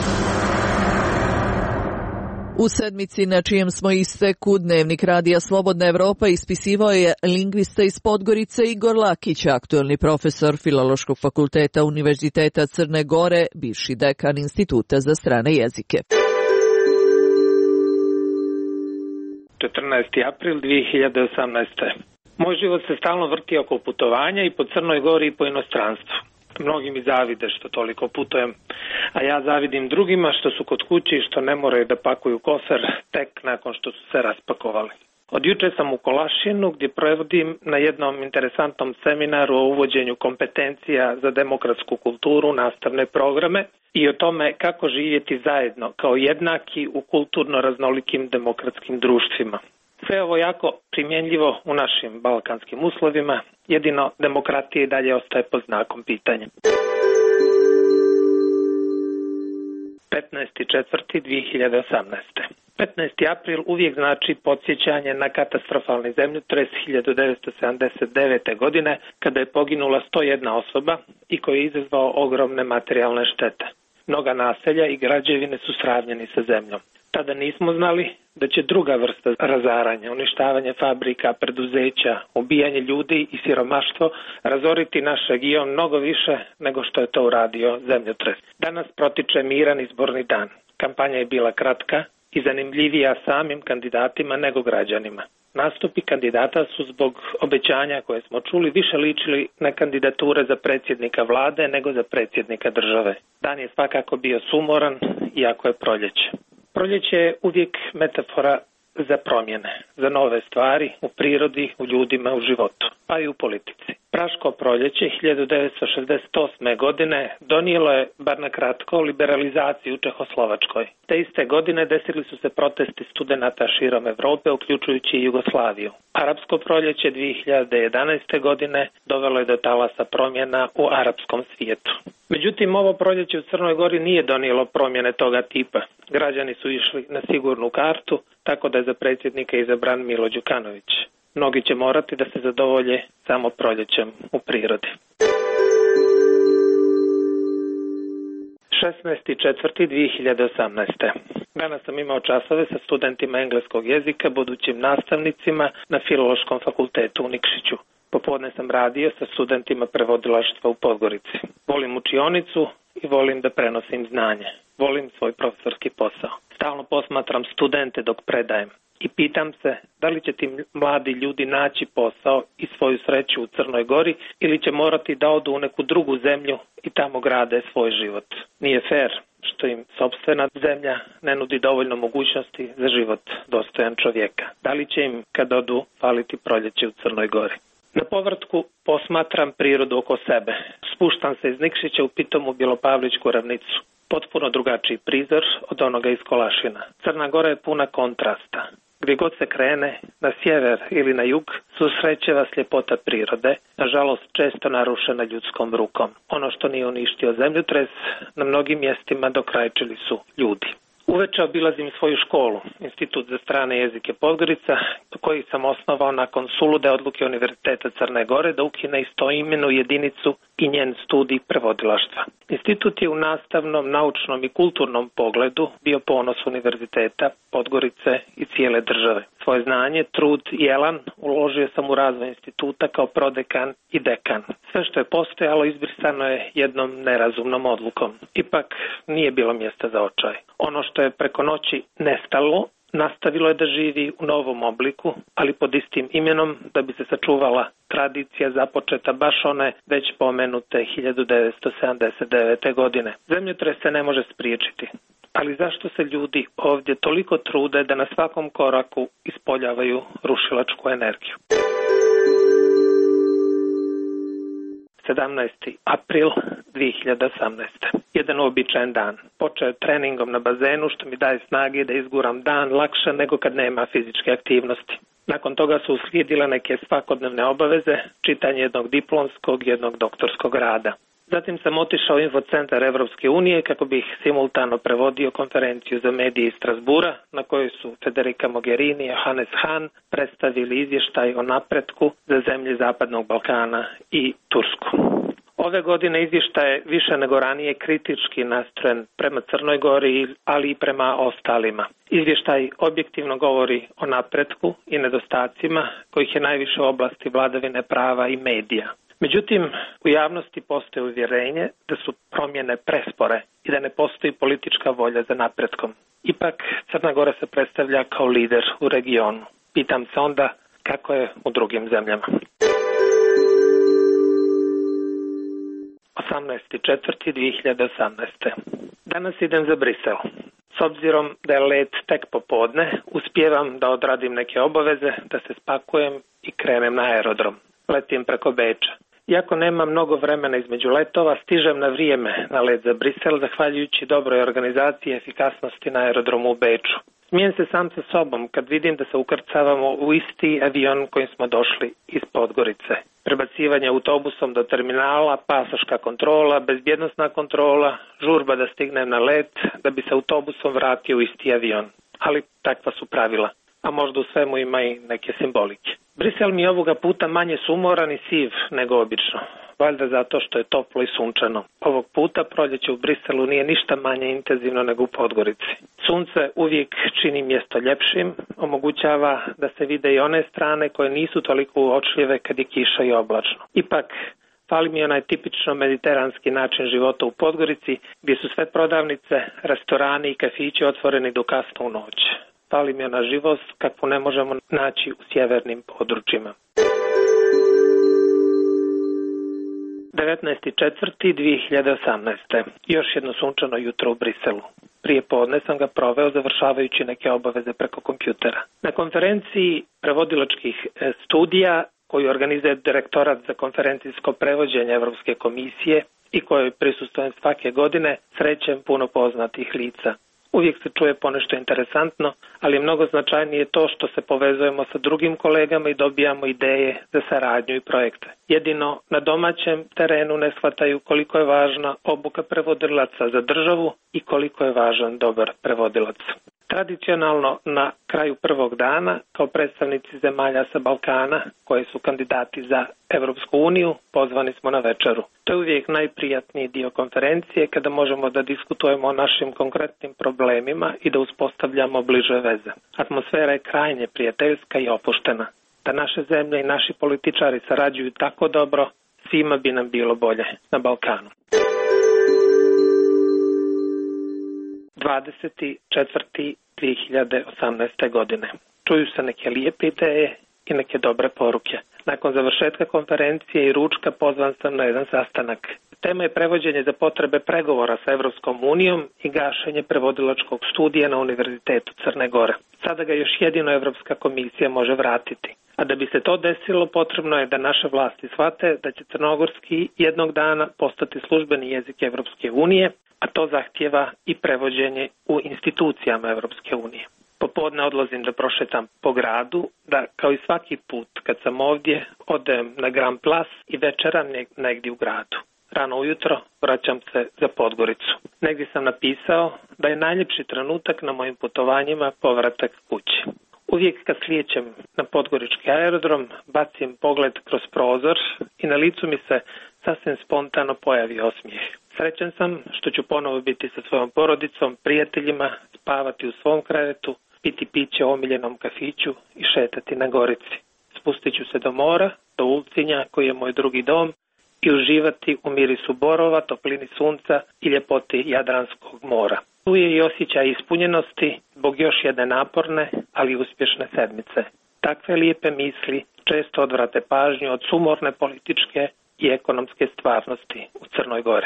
U sedmici na čijem smo isteku Dnevnik Radija Slobodna Evropa ispisivao je lingvista iz Podgorice Igor Lakić, aktuelni profesor Filološkog fakulteta Univerziteta Crne Gore, bivši dekan Instituta za strane jezike. četrnaesti april dvije hiljade osamnaeste. Moj život se stalno vrti oko putovanja i po Crnoj Gori i po inostranstvu. Mnogi mi zavide što toliko putujem, a ja zavidim drugima što su kod kući i što ne moraju da pakuju kofer tek nakon što su se raspakovali. Od juče sam u Kolašinu gdje prevodim na jednom interesantnom seminaru o uvođenju kompetencija za demokratsku kulturu, nastavne programe i o tome kako živjeti zajedno kao jednaki u kulturno raznolikim demokratskim društvima. Sve ovo jako primjenljivo u našim balkanskim uslovima, jedino demokratija i dalje ostaje pod znakom pitanja. petnaesti četvrti dvije hiljade osamnaeste. petnaesti april uvijek znači podsjećanje na katastrofalni zemljotres hiljadu devetsto sedamdeset devete. godine kada je poginula sto jedna osoba i koji je izazvao ogromne materijalne štete. Mnoga naselja i građevine su sravnjeni sa zemljom. Tada nismo znali da će druga vrsta razaranja, uništavanje fabrika, preduzeća, ubijanje ljudi i siromaštvo razoriti naš region mnogo više nego što je to uradio zemljotres. Danas protiče miran izborni dan. Kampanja je bila kratka i zanimljivija samim kandidatima nego građanima. Nastupi kandidata su zbog obećanja koje smo čuli više ličili na kandidature za predsjednika vlade nego za predsjednika države. Dan je svakako bio sumoran, iako je proljeće. Proljeće je uvijek metafora za promjene, za nove stvari u prirodi, u ljudima, u životu, pa i u politici. Praško proljeće hiljadu devetsto šezdeset osme. godine donijelo je, bar na kratko, liberalizaciju u Čehoslovačkoj. Te iste godine desili su se protesti studenata širom Evrope, uključujući i Jugoslaviju. Arapsko proljeće dvije hiljade jedanaeste. godine dovelo je do talasa promjena u arapskom svijetu. Međutim, ovo proljeće u Crnoj Gori nije donijelo promjene toga tipa. Građani su išli na sigurnu kartu, tako da je za predsjednika izabran Milo Đukanović. Mnogi će morati da se zadovolje samo proljećem u prirodi. šesnaesti četvrti dvije hiljade osamnaeste. Danas sam imao časove sa studentima engleskog jezika, budućim nastavnicima na Filološkom fakultetu u Nikšiću. Popodne sam radio sa studentima prevodilaštva u Podgorici. Volim učionicu i volim da prenosim znanje. Volim svoj profesorski posao. Stalno posmatram studente dok predajem i pitam se da li će ti mladi ljudi naći posao i svoju sreću u Crnoj Gori ili će morati da odu u neku drugu zemlju i tamo grade svoj život. Nije fair što im sopstvena zemlja ne nudi dovoljno mogućnosti za život dostojan čovjeka. Da li će im kad odu faliti proljeće u Crnoj Gori? Na povratku posmatram prirodu oko sebe. Spuštam se iz Nikšića u pitomu Bjelopavličku ravnicu. Potpuno drugačiji prizor od onoga iz Kolašina. Crna Gora je puna kontrasta. Gdje god se krene, na sjever ili na jug, susreće vas ljepota prirode, nažalost često narušena ljudskom rukom. Ono što nije uništio zemljotres, na mnogim mjestima dokrajčili su ljudi. Uveče obilazim svoju školu, Institut za strane jezike Podgorica, koji sam osnovao nakon sulude odluke Univerziteta Crne Gore da ukine istoimenu jedinicu i njen studij prevodilaštva. Institut je u nastavnom, naučnom i kulturnom pogledu bio ponos Univerziteta Podgorice i cijele države. Svoje znanje, trud i elan uložio sam u razvoj instituta kao prodekan i dekan. Sve što je postojalo izbrisano je jednom nerazumnom odlukom. Ipak nije bilo mjesta za očaj. Ono što je preko noći nestalo, nastavilo je da živi u novom obliku, ali pod istim imenom da bi se sačuvala tradicija započeta baš one već pomenute hiljadu devetsto sedamdeset devete. godine. Zemljotres se ne može spriječiti. Ali zašto se ljudi ovdje toliko trude da na svakom koraku ispoljavaju rušilačku energiju? sedamnaesti april dvije hiljade osamnaeste. Jedan uobičajen dan. Počeo je treningom na bazenu što mi daje snage da izguram dan lakše nego kad nema fizičke aktivnosti. Nakon toga su uslijedile neke svakodnevne obaveze, čitanje jednog diplomskog i jednog doktorskog rada. Zatim sam otišao u Infocentar Evropske unije kako bih simultano prevodio konferenciju za medije iz Strasbura na kojoj su Federica Mogherini i Hannes Hahn predstavili izvještaj o napretku za zemlje Zapadnog Balkana i Tursku. Ove godine izvještaj je više nego ranije kritički nastrojen prema Crnoj Gori, ali i prema ostalima. Izvještaj objektivno govori o napretku i nedostacima kojih je najviše u oblasti vladavine prava i medija. Međutim, u javnosti postoji uvjerenje da su promjene prespore i da ne postoji politička volja za napretkom. Ipak, Crna Gora se predstavlja kao lider u regionu. Pitam se onda kako je u drugim zemljama. osamnaesti četvrti dvije hiljade osamnaeste. Danas idem za Brisel. S obzirom da je let tek popodne, uspijevam da odradim neke obaveze, da se spakujem i krenem na aerodrom. Letim preko Beča. Iako nema mnogo vremena između letova, stižem na vrijeme na let za Brisel, zahvaljujući dobroj organizaciji i efikasnosti na aerodromu u Beču. Smijem se sam sa sobom kad vidim da se ukrcavamo u isti avion kojim smo došli iz Podgorice. Prebacivanje autobusom do terminala, pasoška kontrola, bezbjednosna kontrola, žurba da stignem na let, da bi se autobusom vratio u isti avion. Ali takva su pravila, a možda u svemu ima i neke simbolike. Brisel mi je ovoga puta manje sumoran i siv nego obično. Valjda zato što je toplo i sunčano. Ovog puta proljeće u Briselu nije ništa manje intenzivno nego u Podgorici. Sunce uvijek čini mjesto ljepšim, omogućava da se vide i one strane koje nisu toliko uočljive kad je kiša i oblačno. Ipak, fali mi onaj tipično mediteranski način života u Podgorici, gdje su sve prodavnice, restorani i kafići otvoreni do kasno u noć. Fali mi ona živost kakvu ne možemo naći u sjevernim područjima. devetnaesti četvrti dvije hiljade osamnaeste. Još jedno sunčano jutro u Briselu. Prije podne sam ga proveo završavajući neke obaveze preko kompjutera. Na konferenciji prevodilačkih studija koju organizuje Direktorat za konferencijsko prevođenje Evropske komisije i kojoj prisustvujem svake godine, srećem puno poznatih lica. Uvijek se čuje ponešto interesantno, ali je mnogo značajnije to što se povezujemo sa drugim kolegama i dobijamo ideje za saradnju i projekte. Jedino na domaćem terenu ne shvataju koliko je važna obuka prevodilaca za državu i koliko je važan dobar prevodilac. Tradicionalno na kraju prvog dana, kao predstavnici zemalja sa Balkana, koje su kandidati za Evropsku uniju, pozvani smo na večeru. To je uvijek najprijatniji dio konferencije kada možemo da diskutujemo o našim konkretnim problemima i da uspostavljamo bliže veze. Atmosfera je krajnje prijateljska i opuštena. Da naše zemlje i naši političari sarađuju tako dobro, svima bi nam bilo bolje na Balkanu. dvadeset četvrtog dve hiljade osamnaeste. godine. Čuju se neke lijepe ideje i neke dobre poruke. Nakon završetka konferencije i ručka pozvan sam na jedan sastanak. Tema je prevođenje za potrebe pregovora sa Evropskom unijom i gašenje prevodilačkog studija na Univerzitetu Crne Gore. Sada ga još jedino Evropska komisija može vratiti. A da bi se to desilo, potrebno je da naše vlasti shvate da će crnogorski jednog dana postati službeni jezik Evropske unije, a to zahtjeva i prevođenje u institucijama Evropske unije. Popodne odlazim da prošetam po gradu, da kao i svaki put kad sam ovdje odem na Grand Place i večeram negdje u gradu. Rano ujutro vraćam se za Podgoricu. Negdje sam napisao da je najljepši trenutak na mojim putovanjima povratak kući. Uvijek kad slijećem na podgorički aerodrom, bacim pogled kroz prozor i na licu mi se sasvim spontano pojavi osmijeh. Srećan sam što ću ponovo biti sa svojom porodicom, prijateljima, spavati u svom krevetu, piti piće u omiljenom kafiću i šetati na Gorici. Spustit ću se do mora, do Ulcinja koji je moj drugi dom i uživati u mirisu borova, toplini sunca i ljepoti Jadranskog mora. Tu je i osjećaj ispunjenosti zbog još jedne naporne, ali uspješne sedmice. Takve lijepe misli često odvrate pažnju od sumorne političke i ekonomske stvarnosti u Crnoj Gori.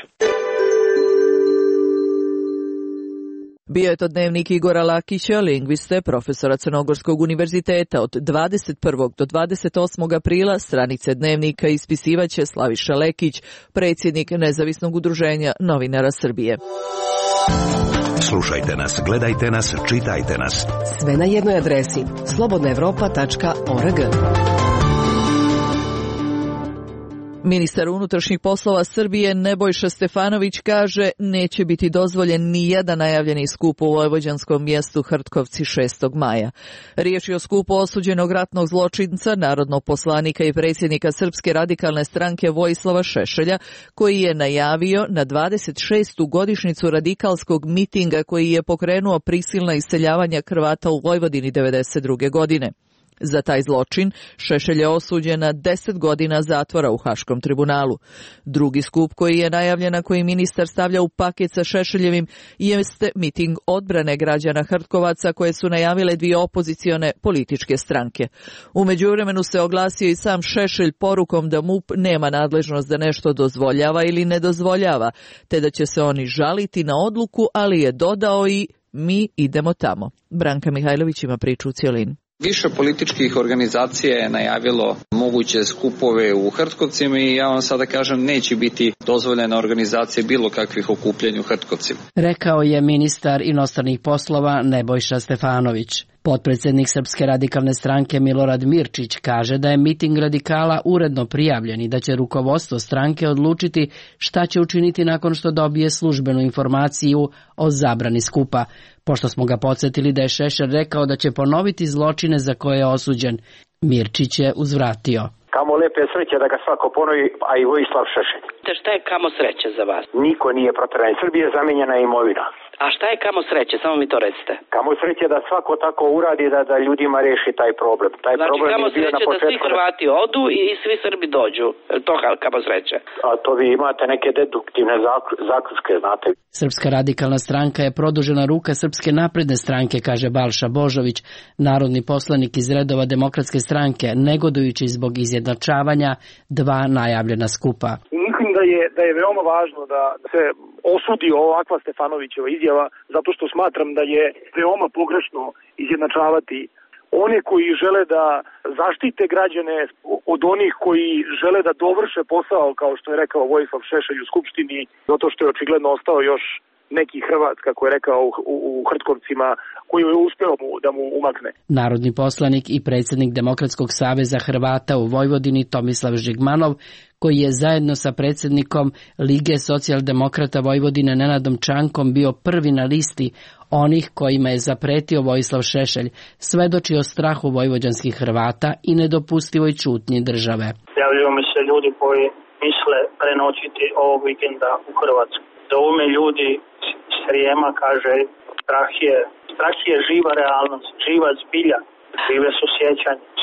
Bio je to dnevnik Igora Lakića, lingviste, profesora Crnogorskog univerziteta. Od dvadeset prvog do dvadeset osmog aprila stranice dnevnika ispisivaće Slaviša Lekić, predsjednik Nezavisnog udruženja novinara Srbije. Slušajte nas, gledajte nas, čitajte nas. Sve na jednoj adresi slobodna evropa tačka org. Ministar unutrašnjih poslova Srbije Nebojša Stefanović kaže neće biti dozvoljen ni jedan najavljeni skup u vojvođanskom mjestu Hrtkovci šestog maja. Riječ je o skupu osuđenog ratnog zločinca, narodnog poslanika i predsjednika Srpske radikalne stranke Vojislava Šešelja, koji je najavio na dvadeset šestu godišnjicu radikalskog mitinga koji je pokrenuo prisilna iseljavanja Hrvata u Vojvodini devedeset druge. godine. Za taj zločin Šešelj je osuđen na deset godina zatvora u Haškom tribunalu. Drugi skup koji je najavljen, a koji ministar stavlja u paket sa Šešeljevim, jeste miting odbrane građana Hrtkovaca koje su najavile dvije opozicione političke stranke. U međuvremenu se oglasio i sam Šešelj porukom da M U P nema nadležnost da nešto dozvoljava ili ne dozvoljava, te da će se oni žaliti na odluku, ali je dodao i mi idemo tamo. Branka Mihajlović ima priču u cijelini. Više političkih organizacija je najavilo moguće skupove u Hrtkovcima i ja vam sada kažem neće biti dozvoljena organizacija bilo kakvih okupljenja u Hrtkovcima. Rekao je ministar inostranih poslova Nebojša Stefanović. Potpredsjednik Srpske radikalne stranke Milorad Mirčić kaže da je miting radikala uredno prijavljen i da će rukovodstvo stranke odlučiti šta će učiniti nakon što dobije službenu informaciju o zabrani skupa. Pošto smo ga podsjetili da je Šešelj rekao da će ponoviti zločine za koje je osuđen, Mirčić je uzvratio. Kamo lepe sreće da ga svako ponovi, a i Vojislav Šešelj. Te šta je kamo sreće za vas? Niko nije protjeran. Srbije je zamijenjena imovina. A šta je kamo sreće? Samo mi to recite. Kamo sreće da svako tako uradi da, da ljudima reši taj problem. Taj znači problem kamo je bio sreće na početku... da svi Hrvati odu i, i svi Srbi dođu. To kamo sreće. A to vi imate neke deduktivne zaključke, znate. Srpska radikalna stranka je produžena ruka Srpske napredne stranke, kaže Balša Božović, narodni poslanik iz redova Demokratske stranke, negodujući zbog izjednačavanja dva najavljena skupa. Mislim da je, da je veoma važno da se osudi ovakva Stefanovićeva izjava, zato što smatram da je veoma pogrešno izjednačavati one koji žele da zaštite građane od onih koji žele da dovrše posao, kao što je rekao Vojislav Šešelj u Skupštini, zato što je očigledno ostao još neki Hrvat, kako je rekao, u, u, u Hrtkovcima, koji je uspeo mu, da mu umakne. Narodni poslanik i predsjednik Demokratskog saveza Hrvata u Vojvodini Tomislav Žigmanov, koji je zajedno sa predsjednikom Lige socijaldemokrata Vojvodine Nenadom Čankom bio prvi na listi onih kojima je zapretio Vojislav Šešelj, svedoči o strahu vojvođanskih Hrvata i nedopustivoj ćutnji države. Javljaju mi se ljudi koji misle prenoćiti ovog vikenda u Hrvatsku. Zovu me ljudi s Srijema, kaže, strah je, strah je živa realnost, živa zbilja, žive su sjećanje.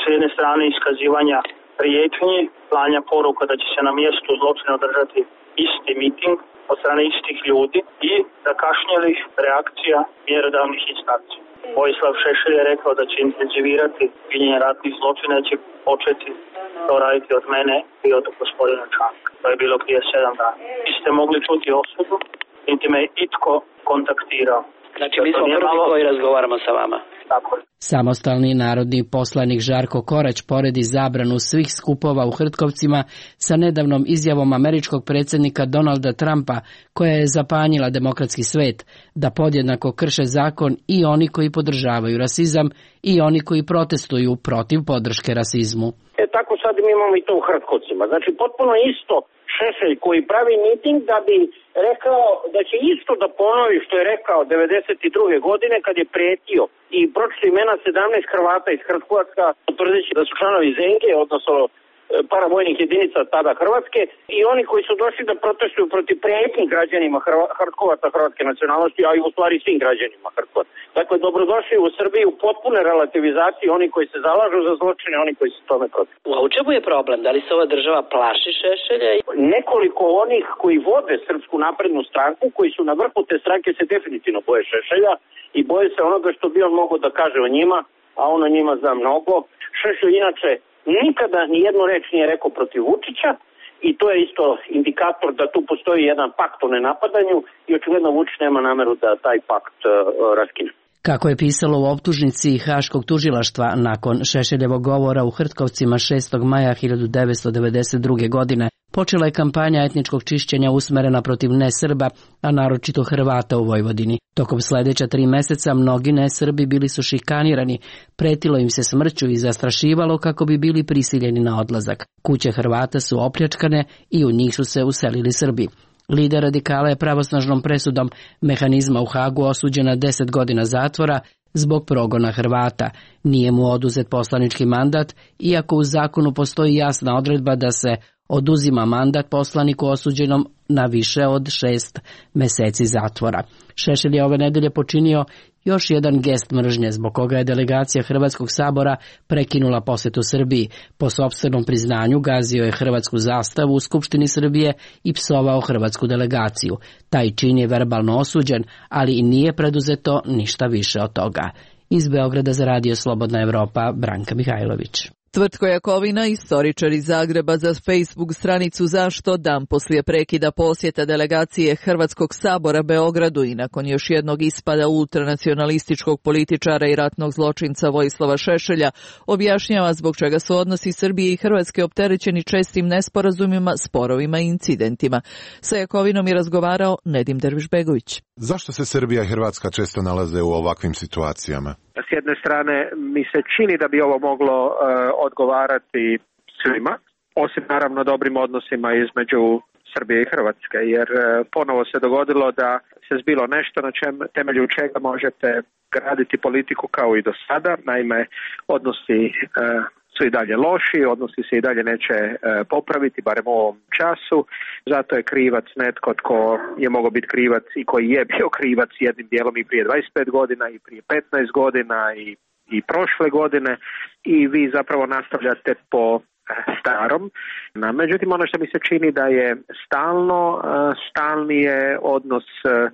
s jedne strane iskazivanja prijetnji, slanja poruka da će se na mjestu zločina održati isti miting od strane istih ljudi i zakašnjelih reakcija mjerodavnih instanci. Vojislav Šešelj je rekao da će intenzivirati činjenje ratnih zločina, će početi to raditi od mene i od gospodina Čanka. To je bilo prije sedam dana. Vi ste mogli čuti osudu, niti me itko kontaktirao. Znači mi smo prvi koji razgovaramo sa vama. Tako je. Samostalni narodni poslanik Žarko Korać poredi zabranu svih skupova u Hrtkovcima sa nedavnom izjavom američkog predsjednika Donalda Trumpa, koja je zapanjila demokratski svet, da podjednako krše zakon i oni koji podržavaju rasizam i oni koji protestuju protiv podrške rasizmu. E tako sad mi imamo i to u Hrtkovcima. Znači potpuno isto Šešelj koji pravi miting da bi rekao da će isto da ponovi što je rekao devedeset druge godine kad je prijetio i pročito imena sedamnaest Hrvata iz Hrtkovaca, tvrdeći da su članovi Zenge, odnosno paravojnih jedinica tada Hrvatske, i oni koji su došli da protestuju protiv prijetnji građanima Hrtkovaca hrvatske nacionalnosti, a i u stvari svim građanima Hrtkovaca. Dakle, dobrodošli u Srbiju u potpune relativizacije, oni koji se zalažu za zločine, oni koji se tome protiv. A u čemu je problem? Da li se ova država plaši Šešelja? Nekoliko onih koji vode Srpsku naprednu stranku, koji su na vrhu te stranke, se definitivno boje Šešelja i boje se onoga što bi on mogao da kaže o njima, a on o njima zna mnogo. Šešelj inače nikada ni jednu reč nije rekao protiv Vučića i to je isto indikator da tu postoji jedan pakt o nenapadanju i očigledno Vučić nema nameru da taj pakt uh, raskine. Kako je pisalo u optužnici Haškog tužilaštva, nakon Šešeljevog govora u Hrtkovcima šestog maja hiljadu devetsto devedeset druge. godine, počela je kampanja etničkog čišćenja usmerena protiv nesrba, a naročito Hrvata u Vojvodini. Tokom sljedeća tri meseca mnogi nesrbi bili su šikanirani, pretilo im se smrću i zastrašivalo kako bi bili prisiljeni na odlazak. Kuće Hrvata su opljačkane i u njih su se uselili Srbi. Lider radikala je pravosnažnom presudom mehanizma u Hagu osuđen na deset godina zatvora zbog progona Hrvata. Nije mu oduzet poslanički mandat, iako u zakonu postoji jasna odredba da se oduzima mandat poslaniku osuđenom na više od šest meseci zatvora. Šešelj je ove nedelje počinio još jedan gest mržnje, zbog koga je delegacija Hrvatskog sabora prekinula posjetu Srbiji. Po sopstvenom priznanju gazio je hrvatsku zastavu u Skupštini Srbije i psovao hrvatsku delegaciju. Taj čin je verbalno osuđen, ali i nije preduzeto ništa više od toga. Iz Beograda za Radio Slobodna Evropa, Branka Mihajlović. Tvrtko Jakovina, istoričar iz Zagreba, za Facebook stranicu Zašto dan poslije prekida posjeta delegacije Hrvatskog sabora Beogradu i nakon još jednog ispada ultranacionalističkog političara i ratnog zločinca Vojislava Šešelja objašnjava zbog čega su odnosi Srbije i Hrvatske opterećeni čestim nesporazumima, sporovima i incidentima. Sa Jakovinom je razgovarao Nedim Dervišbegović. Zašto se Srbija i Hrvatska često nalaze u ovakvim situacijama? S jedne strane mi se čini da bi ovo moglo uh, odgovarati svima, osim naravno dobrim odnosima između Srbije i Hrvatske, jer uh, ponovo se dogodilo da se zbilo nešto na čem, temelju čega možete graditi politiku kao i do sada. Naime, odnosi uh, su i dalje loši, odnosi se i dalje neće uh, popraviti, barem u ovom času. Zato je krivac netko tko je mogao biti krivac i koji je bio krivac jednim dijelom i prije dvadeset pet godina i prije petnaest godina i, i prošle godine i vi zapravo nastavljate po starom. Međutim, ono što mi se čini da je stalno, stalni je odnos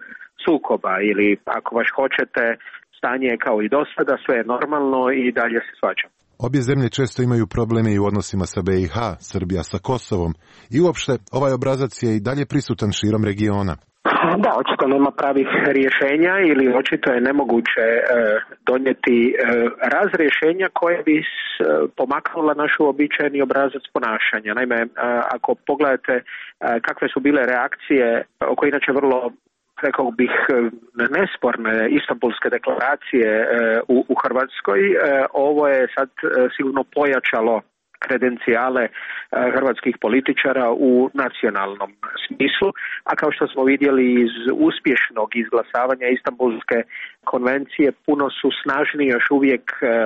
sukoba ili ako baš hoćete stanje je kao i do sada, sve je normalno i dalje se svađa. Obje zemlje često imaju probleme i u odnosima sa B i H, Srbija sa Kosovom i uopšte ovaj obrazac je i dalje prisutan širom regiona. Da, očito nema pravih rješenja ili očito je nemoguće e, donijeti e, razrješenja koje bi s, e, pomaknula naš uobičajeni obrazac ponašanja. Naime, e, ako pogledate e, kakve su bile reakcije oko inače vrlo, rekao bih, nesporne Istanbulske deklaracije e, u, u Hrvatskoj, e, ovo je sad e, sigurno pojačalo kredencijale hrvatskih političara u nacionalnom smislu, a kao što smo vidjeli iz uspješnog izglasavanja Istanbulske konvencije, puno su snažniji još uvijek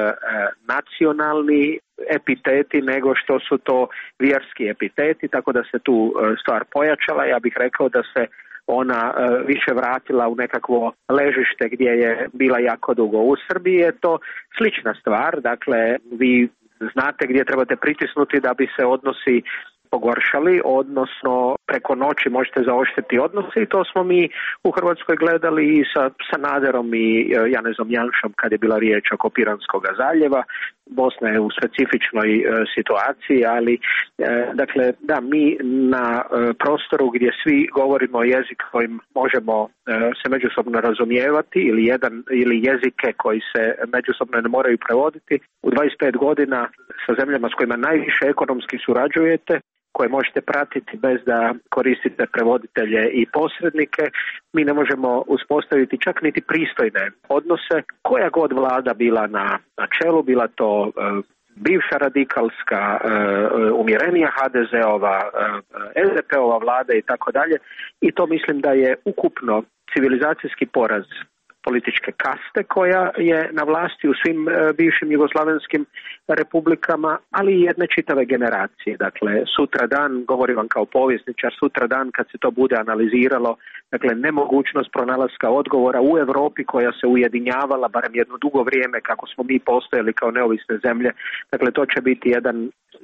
nacionalni epiteti nego što su to vjerski epiteti, tako da se tu stvar pojačala. Ja bih rekao da se ona više vratila u nekakvo ležište gdje je bila jako dugo. U Srbiji je to slična stvar, dakle vi znate gdje trebate pritisnuti da bi se odnosi pogoršali, odnosno preko noći možete zaoštriti odnose i to smo mi u Hrvatskoj gledali i sa Sanaderom i ja ne znam Janšom kad je bila riječ oko Piranskoga zaljeva. Bosna je u specifičnoj e, situaciji, ali e, dakle da mi na e, prostoru gdje svi govorimo jezik kojim možemo e, se međusobno razumijevati ili jedan ili jezike koji se međusobno ne moraju prevoditi u dvadeset pet godina sa zemljama s kojima najviše ekonomski surađujete, koje možete pratiti bez da koristite prevoditelje i posrednike, mi ne možemo uspostaviti čak niti pristojne odnose, koja god vlada bila na, na čelu, bila to e, bivša radikalska, e, umjerenija ha de zeova, e, es de peova vlada i tako dalje. I to mislim da je ukupno civilizacijski poraz političke kaste koja je na vlasti u svim e, bivšim jugoslavenskim republikama, ali i jedne čitave generacije. Dakle, sutra dan, govorim vam kao povjesničar, sutra dan kad se to bude analiziralo, dakle, nemogućnost pronalaska odgovora u Europi koja se ujedinjavala barem jedno dugo vrijeme kako smo mi postojali kao neovisne zemlje, dakle, to će biti jedan,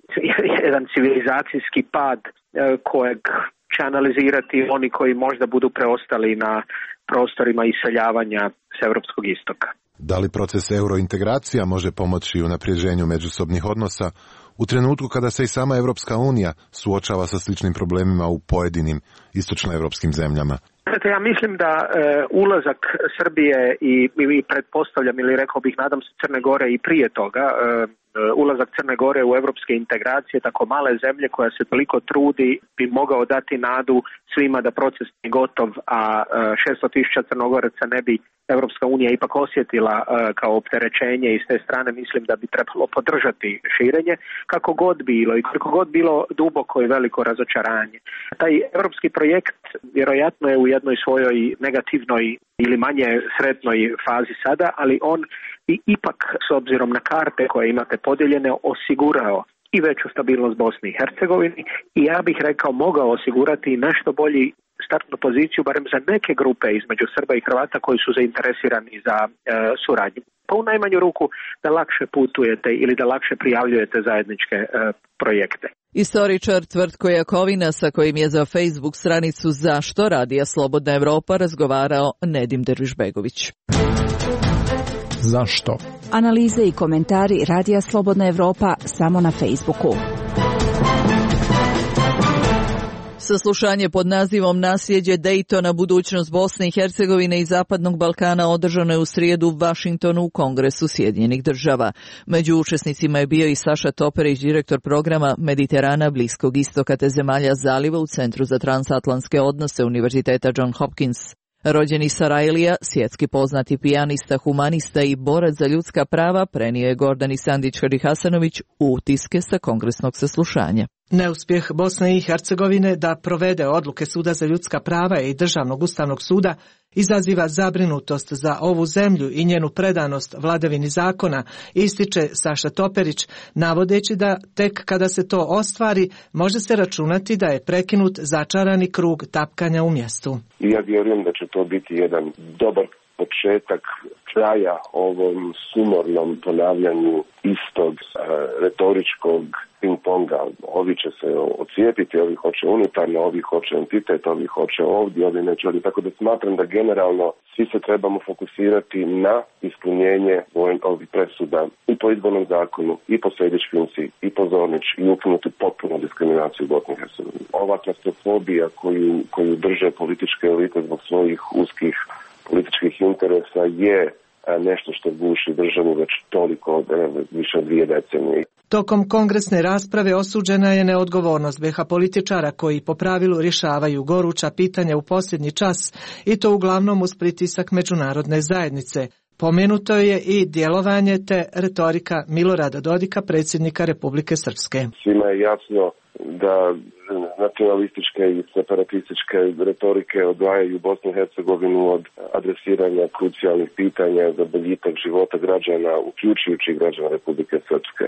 jedan civilizacijski pad e, kojeg će analizirati oni koji možda budu preostali na prostorima iseljavanja s europskog istoka. Da li proces eurointegracija može pomoći u unapređenju međusobnih odnosa u trenutku kada se i sama Europska unija suočava sa sličnim problemima u pojedinim istočnoevropskim zemljama? Ja mislim da e, ulazak Srbije i, i pretpostavljam ili rekao bih nadam se Crne Gore i prije toga, e, ulazak Crne Gore u europske integracije, tako male zemlje koja se toliko trudi, bi mogao dati nadu svima da proces je gotov, a šesto tisuća Crnogoraca ne bi Europska unija ipak osjetila kao opterećenje i s te strane mislim da bi trebalo podržati širenje, kako god bilo i kako god bilo duboko i veliko razočaranje. Taj europski projekt vjerojatno je u jednoj svojoj negativnoj ili manje sretnoj fazi sada, ali on i ipak s obzirom na karte koje imate podijeljene osigurao i veću stabilnost Bosni i Hercegovini i ja bih rekao mogao osigurati nešto bolji startnu poziciju barem za neke grupe između Srba i Hrvata koji su zainteresirani za e, suradnju. Pa u najmanju ruku da lakše putujete ili da lakše prijavljujete zajedničke e, projekte. Istoričar Tvrtko Jakovina sa kojim je za Facebook stranicu Zašto radija Slobodna Evropa razgovarao Nedim Dervišbegović. Zašto? Analize i komentari Radija Slobodna Evropa samo na Facebooku. Saslušanje pod nazivom Nasljeđe Dejtona, budućnost Bosne i Hercegovine i Zapadnog Balkana održano je u srijedu u Vašingtonu u Kongresu Sjedinjenih država. Među učesnicima je bio i Saša Toperić, direktor programa Mediterana, Bliskog istoka te zemalja zaliva u Centru za transatlantske odnose Univerziteta John Hopkins. Rođeni Sarajlija, svjetski poznati pijanista, humanista i borac za ljudska prava, prenio je Gordani Sandić Hadžihasanović utiske sa kongresnog saslušanja. Neuspjeh Bosne i Hercegovine da provede odluke Suda za ljudska prava i Državnog ustavnog suda izaziva zabrinutost za ovu zemlju i njenu predanost vladavini zakona, ističe Saša Toperić, navodeći da tek kada se to ostvari može se računati da je prekinut začarani krug tapkanja u mjestu. Ja vjerujem da će to biti jedan dobar početak kraja ovom sumornom ponavljanju istog e, retoričkog ping-ponga. Ovi će se ocijepiti, ovi hoće unutarno, ovi hoće entitet, ovi hoće ovdje, ovi neće ovdje. Tako da smatram da generalno svi se trebamo fokusirati na ispunjenje ovih presuda i po izbornom zakonu, i po Sejdić-Finci, i po Zornić, i ukinuti potpuno diskriminaciju u Bosni i Hercegovini. Ova klastrofobija koju, koju drže političke elite zbog svojih uskih političkih interesa je nešto što guši državu već toliko, više od dvije decenije. Tokom kongresne rasprave osuđena je neodgovornost be ha političara koji po pravilu rješavaju goruća pitanja u posljednji čas i to uglavnom uz pritisak međunarodne zajednice. Pomenuto je i djelovanje te retorika Milorada Dodika, predsjednika Republike Srpske. Svima je jasno da nacionalističke i separatističke retorike odvajaju Bosnu i Hercegovinu od adresiranja krucijalnih pitanja za boljitak života građana, uključujući građana Republike Srpske.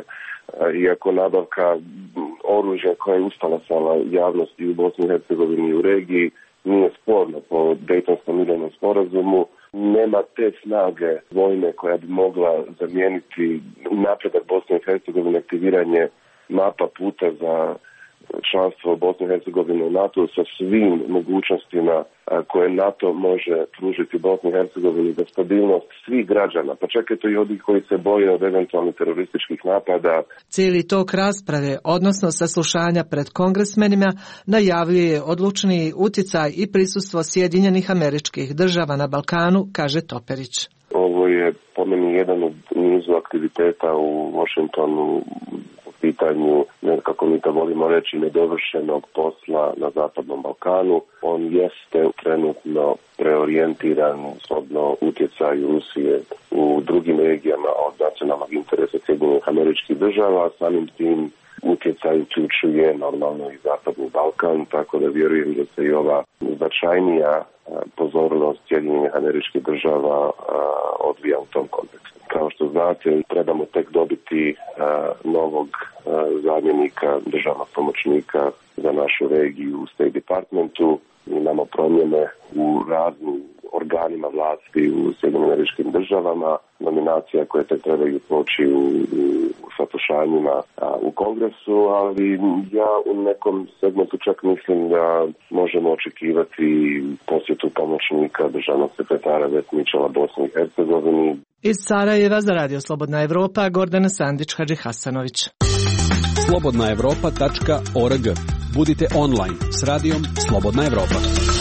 Iako nabavka oružja koja je ustalasala javnosti u Bosni i Hercegovini i u regiji nije sporno po Dejtonskom mirovnom sporazumu, nema te snage vojne koja bi mogla zamijeniti napredak Bosne i Hercegovine, aktiviranje mapa puta za članstvo Bosne i Hercegovine u NATO sa svim mogućnostima koje NATO može pružiti Bosni i Hercegovini za stabilnost svih građana, pa čak i to i onih koji se boje od eventualnih terorističkih napada. Cijeli tok rasprave, odnosno saslušanja pred kongresmenima, najavljuje odlučniji utjecaj i prisustvo Sjedinjenih Američkih Država na Balkanu, kaže Toperić. Ovo je po meni jedan od nizu aktiviteta u Washingtonu pitanju, kako mi to volimo reći, nedovršenog posla na Zapadnom Balkanu. On jeste trenutno preorijentiran shodno utjecaju Rusije u drugim regijama od nacionalnog interesa Sjedinjenih Američkih Država, samim tim utjecaj uključuje normalno i Zapadni Balkan, tako da vjerujem da se i ova značajnija pozornost Sjedinjenih Američkih Država odvija u tom kontekstu. Kao što znate, trebamo tek dobiti uh, novog uh, zamjenika, državnog pomoćnika za našu regiju u State Departmentu. Imamo promjene u raznim organima vlasti u Sjedinjenim Američkim Državama, nominacija koje te trebaju proći u, u saslušanjima u Kongresu, ali ja u nekom segmentu čak mislim da možemo očekivati posjetu pomoćnika državnog sekretara Vet Mičela Bosni i Hercegovini. Iz Sarajeva za Radio Slobodna Evropa, Gordana Sandić, Hadži Hasanović. slobodna evropa tačka org. Budite online s radijom Slobodna Evropa.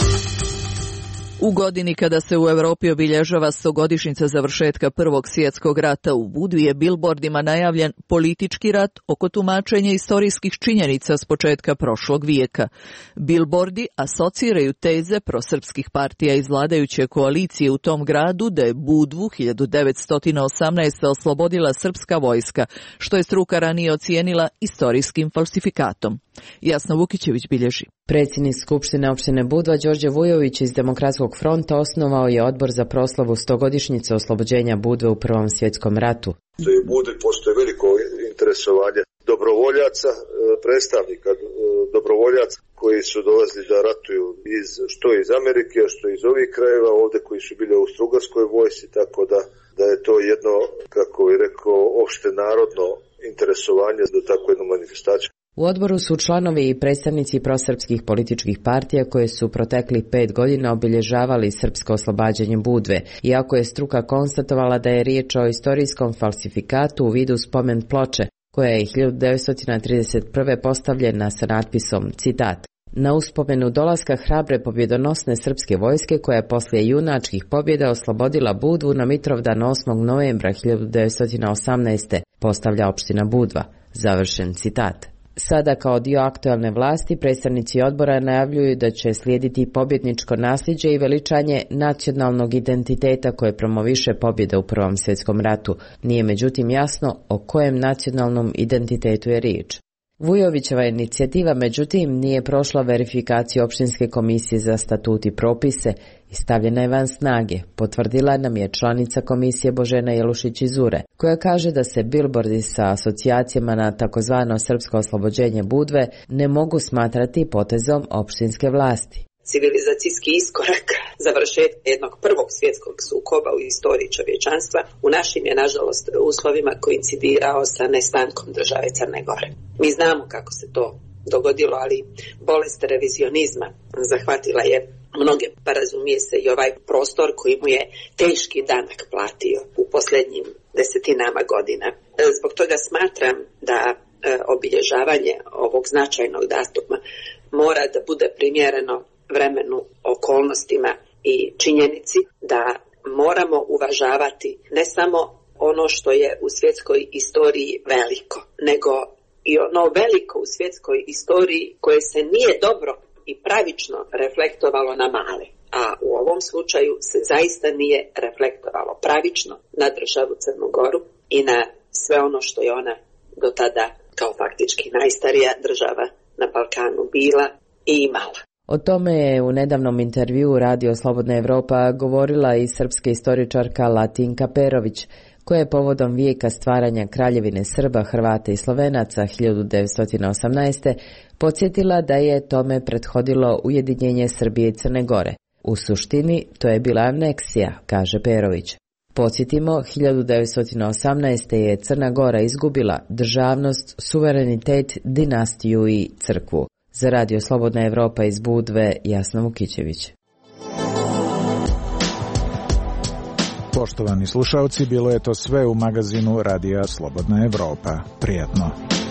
U godini kada se u Europi obilježava stogodišnjica završetka Prvog svjetskog rata, u Budvi je bilbordima najavljen politički rat oko tumačenja istorijskih činjenica s početka prošlog vijeka. Bilbordi asociraju teze prosrpskih partija iz vladajuće koalicije u tom gradu da je Budvu hiljadu devetsto osamnaeste. oslobodila srpska vojska, što je struka ranije ocijenila istorijskim falsifikatom. Jasna Vukićević bilježi. Predsjednik Skupštine opštine Budva Đorđe Vujović iz Demokratskog fronta osnovao je odbor za proslavu stogodišnjice oslobođenja Budve u Prvom svjetskom ratu. U Budvi postoje veliko interesovanje dobrovoljaca, predstavnika dobrovoljaca koji su dolazili da ratuju iz, što iz Amerike, što iz ovih krajeva, ovdje koji su bili u Austro-Ugarskoj vojsci, tako da, da je to jedno, kako je rekao, opšte narodno interesovanje za takvu jednu manifestaciju. U odboru su članovi i predstavnici prosrpskih političkih partija koje su protekli pet godina obilježavali srpsko oslobađanje Budve, iako je struka konstatovala da je riječ o istorijskom falsifikatu u vidu spomen ploče, koja je hiljadu devetsto trideset prve. postavljena sa natpisom, citat, na uspomenu dolaska hrabre pobjedonosne srpske vojske koja je poslije junačkih pobjeda oslobodila Budvu na Mitrovdan osmog novembra hiljadu devetsto osamnaeste. postavlja opština Budva, završen citat. Sada kao dio aktualne vlasti predstavnici odbora najavljuju da će slijediti pobjedničko nasljeđe i veličanje nacionalnog identiteta koje promoviše pobjede u Prvom svjetskom ratu. Nije međutim jasno o kojem nacionalnom identitetu je riječ. Vujovićeva inicijativa međutim nije prošla verifikaciju opštinske komisije za statut i propise i stavljena je van snage, potvrdila nam je članica komisije Božena Jelušić iz Ure, koja kaže da se bilbordi sa asocijacijama na takozvano srpsko oslobođenje Budve ne mogu smatrati potezom opštinske vlasti. Civilizacijski iskorak završetka jednog prvog svjetskog sukoba u istoriji čovječanstva u našim je nažalost uslovima koincidirao sa nestankom države Crne Gore. Mi znamo kako se to dogodilo, ali bolest revizionizma zahvatila je mnoge, pa razumije se i ovaj prostor koji mu je teški danak platio u posljednjim desetinama godina. Zbog toga smatram da obilježavanje ovog značajnog datuma mora da bude primjereno vremenu, okolnostima i činjenici da moramo uvažavati ne samo ono što je u svjetskoj istoriji veliko, nego i ono veliko u svjetskoj istoriji koje se nije dobro i pravično reflektovalo na male. A u ovom slučaju se zaista nije reflektovalo pravično na državu Crnu Goru i na sve ono što je ona do tada kao faktički najstarija država na Balkanu bila i imala. O tome je u nedavnom intervjuu Radio Slobodna Evropa govorila i srpska istoričarka Latinka Perović, koja je povodom vijeka stvaranja Kraljevine Srba, Hrvata i Slovenaca hiljadu devetsto osamnaeste. podsjetila da je tome prethodilo ujedinjenje Srbije i Crne Gore. U suštini, to je bila aneksija, kaže Perović. Podsjetimo, hiljadu devetsto osamnaeste. je Crna Gora izgubila državnost, suverenitet, dinastiju i crkvu. Za Radio Slobodna Evropa iz Budve, Jasna Vukićević. Poštovani slušalci, bilo je to sve u magazinu Radija Slobodna Evropa. Prijatno.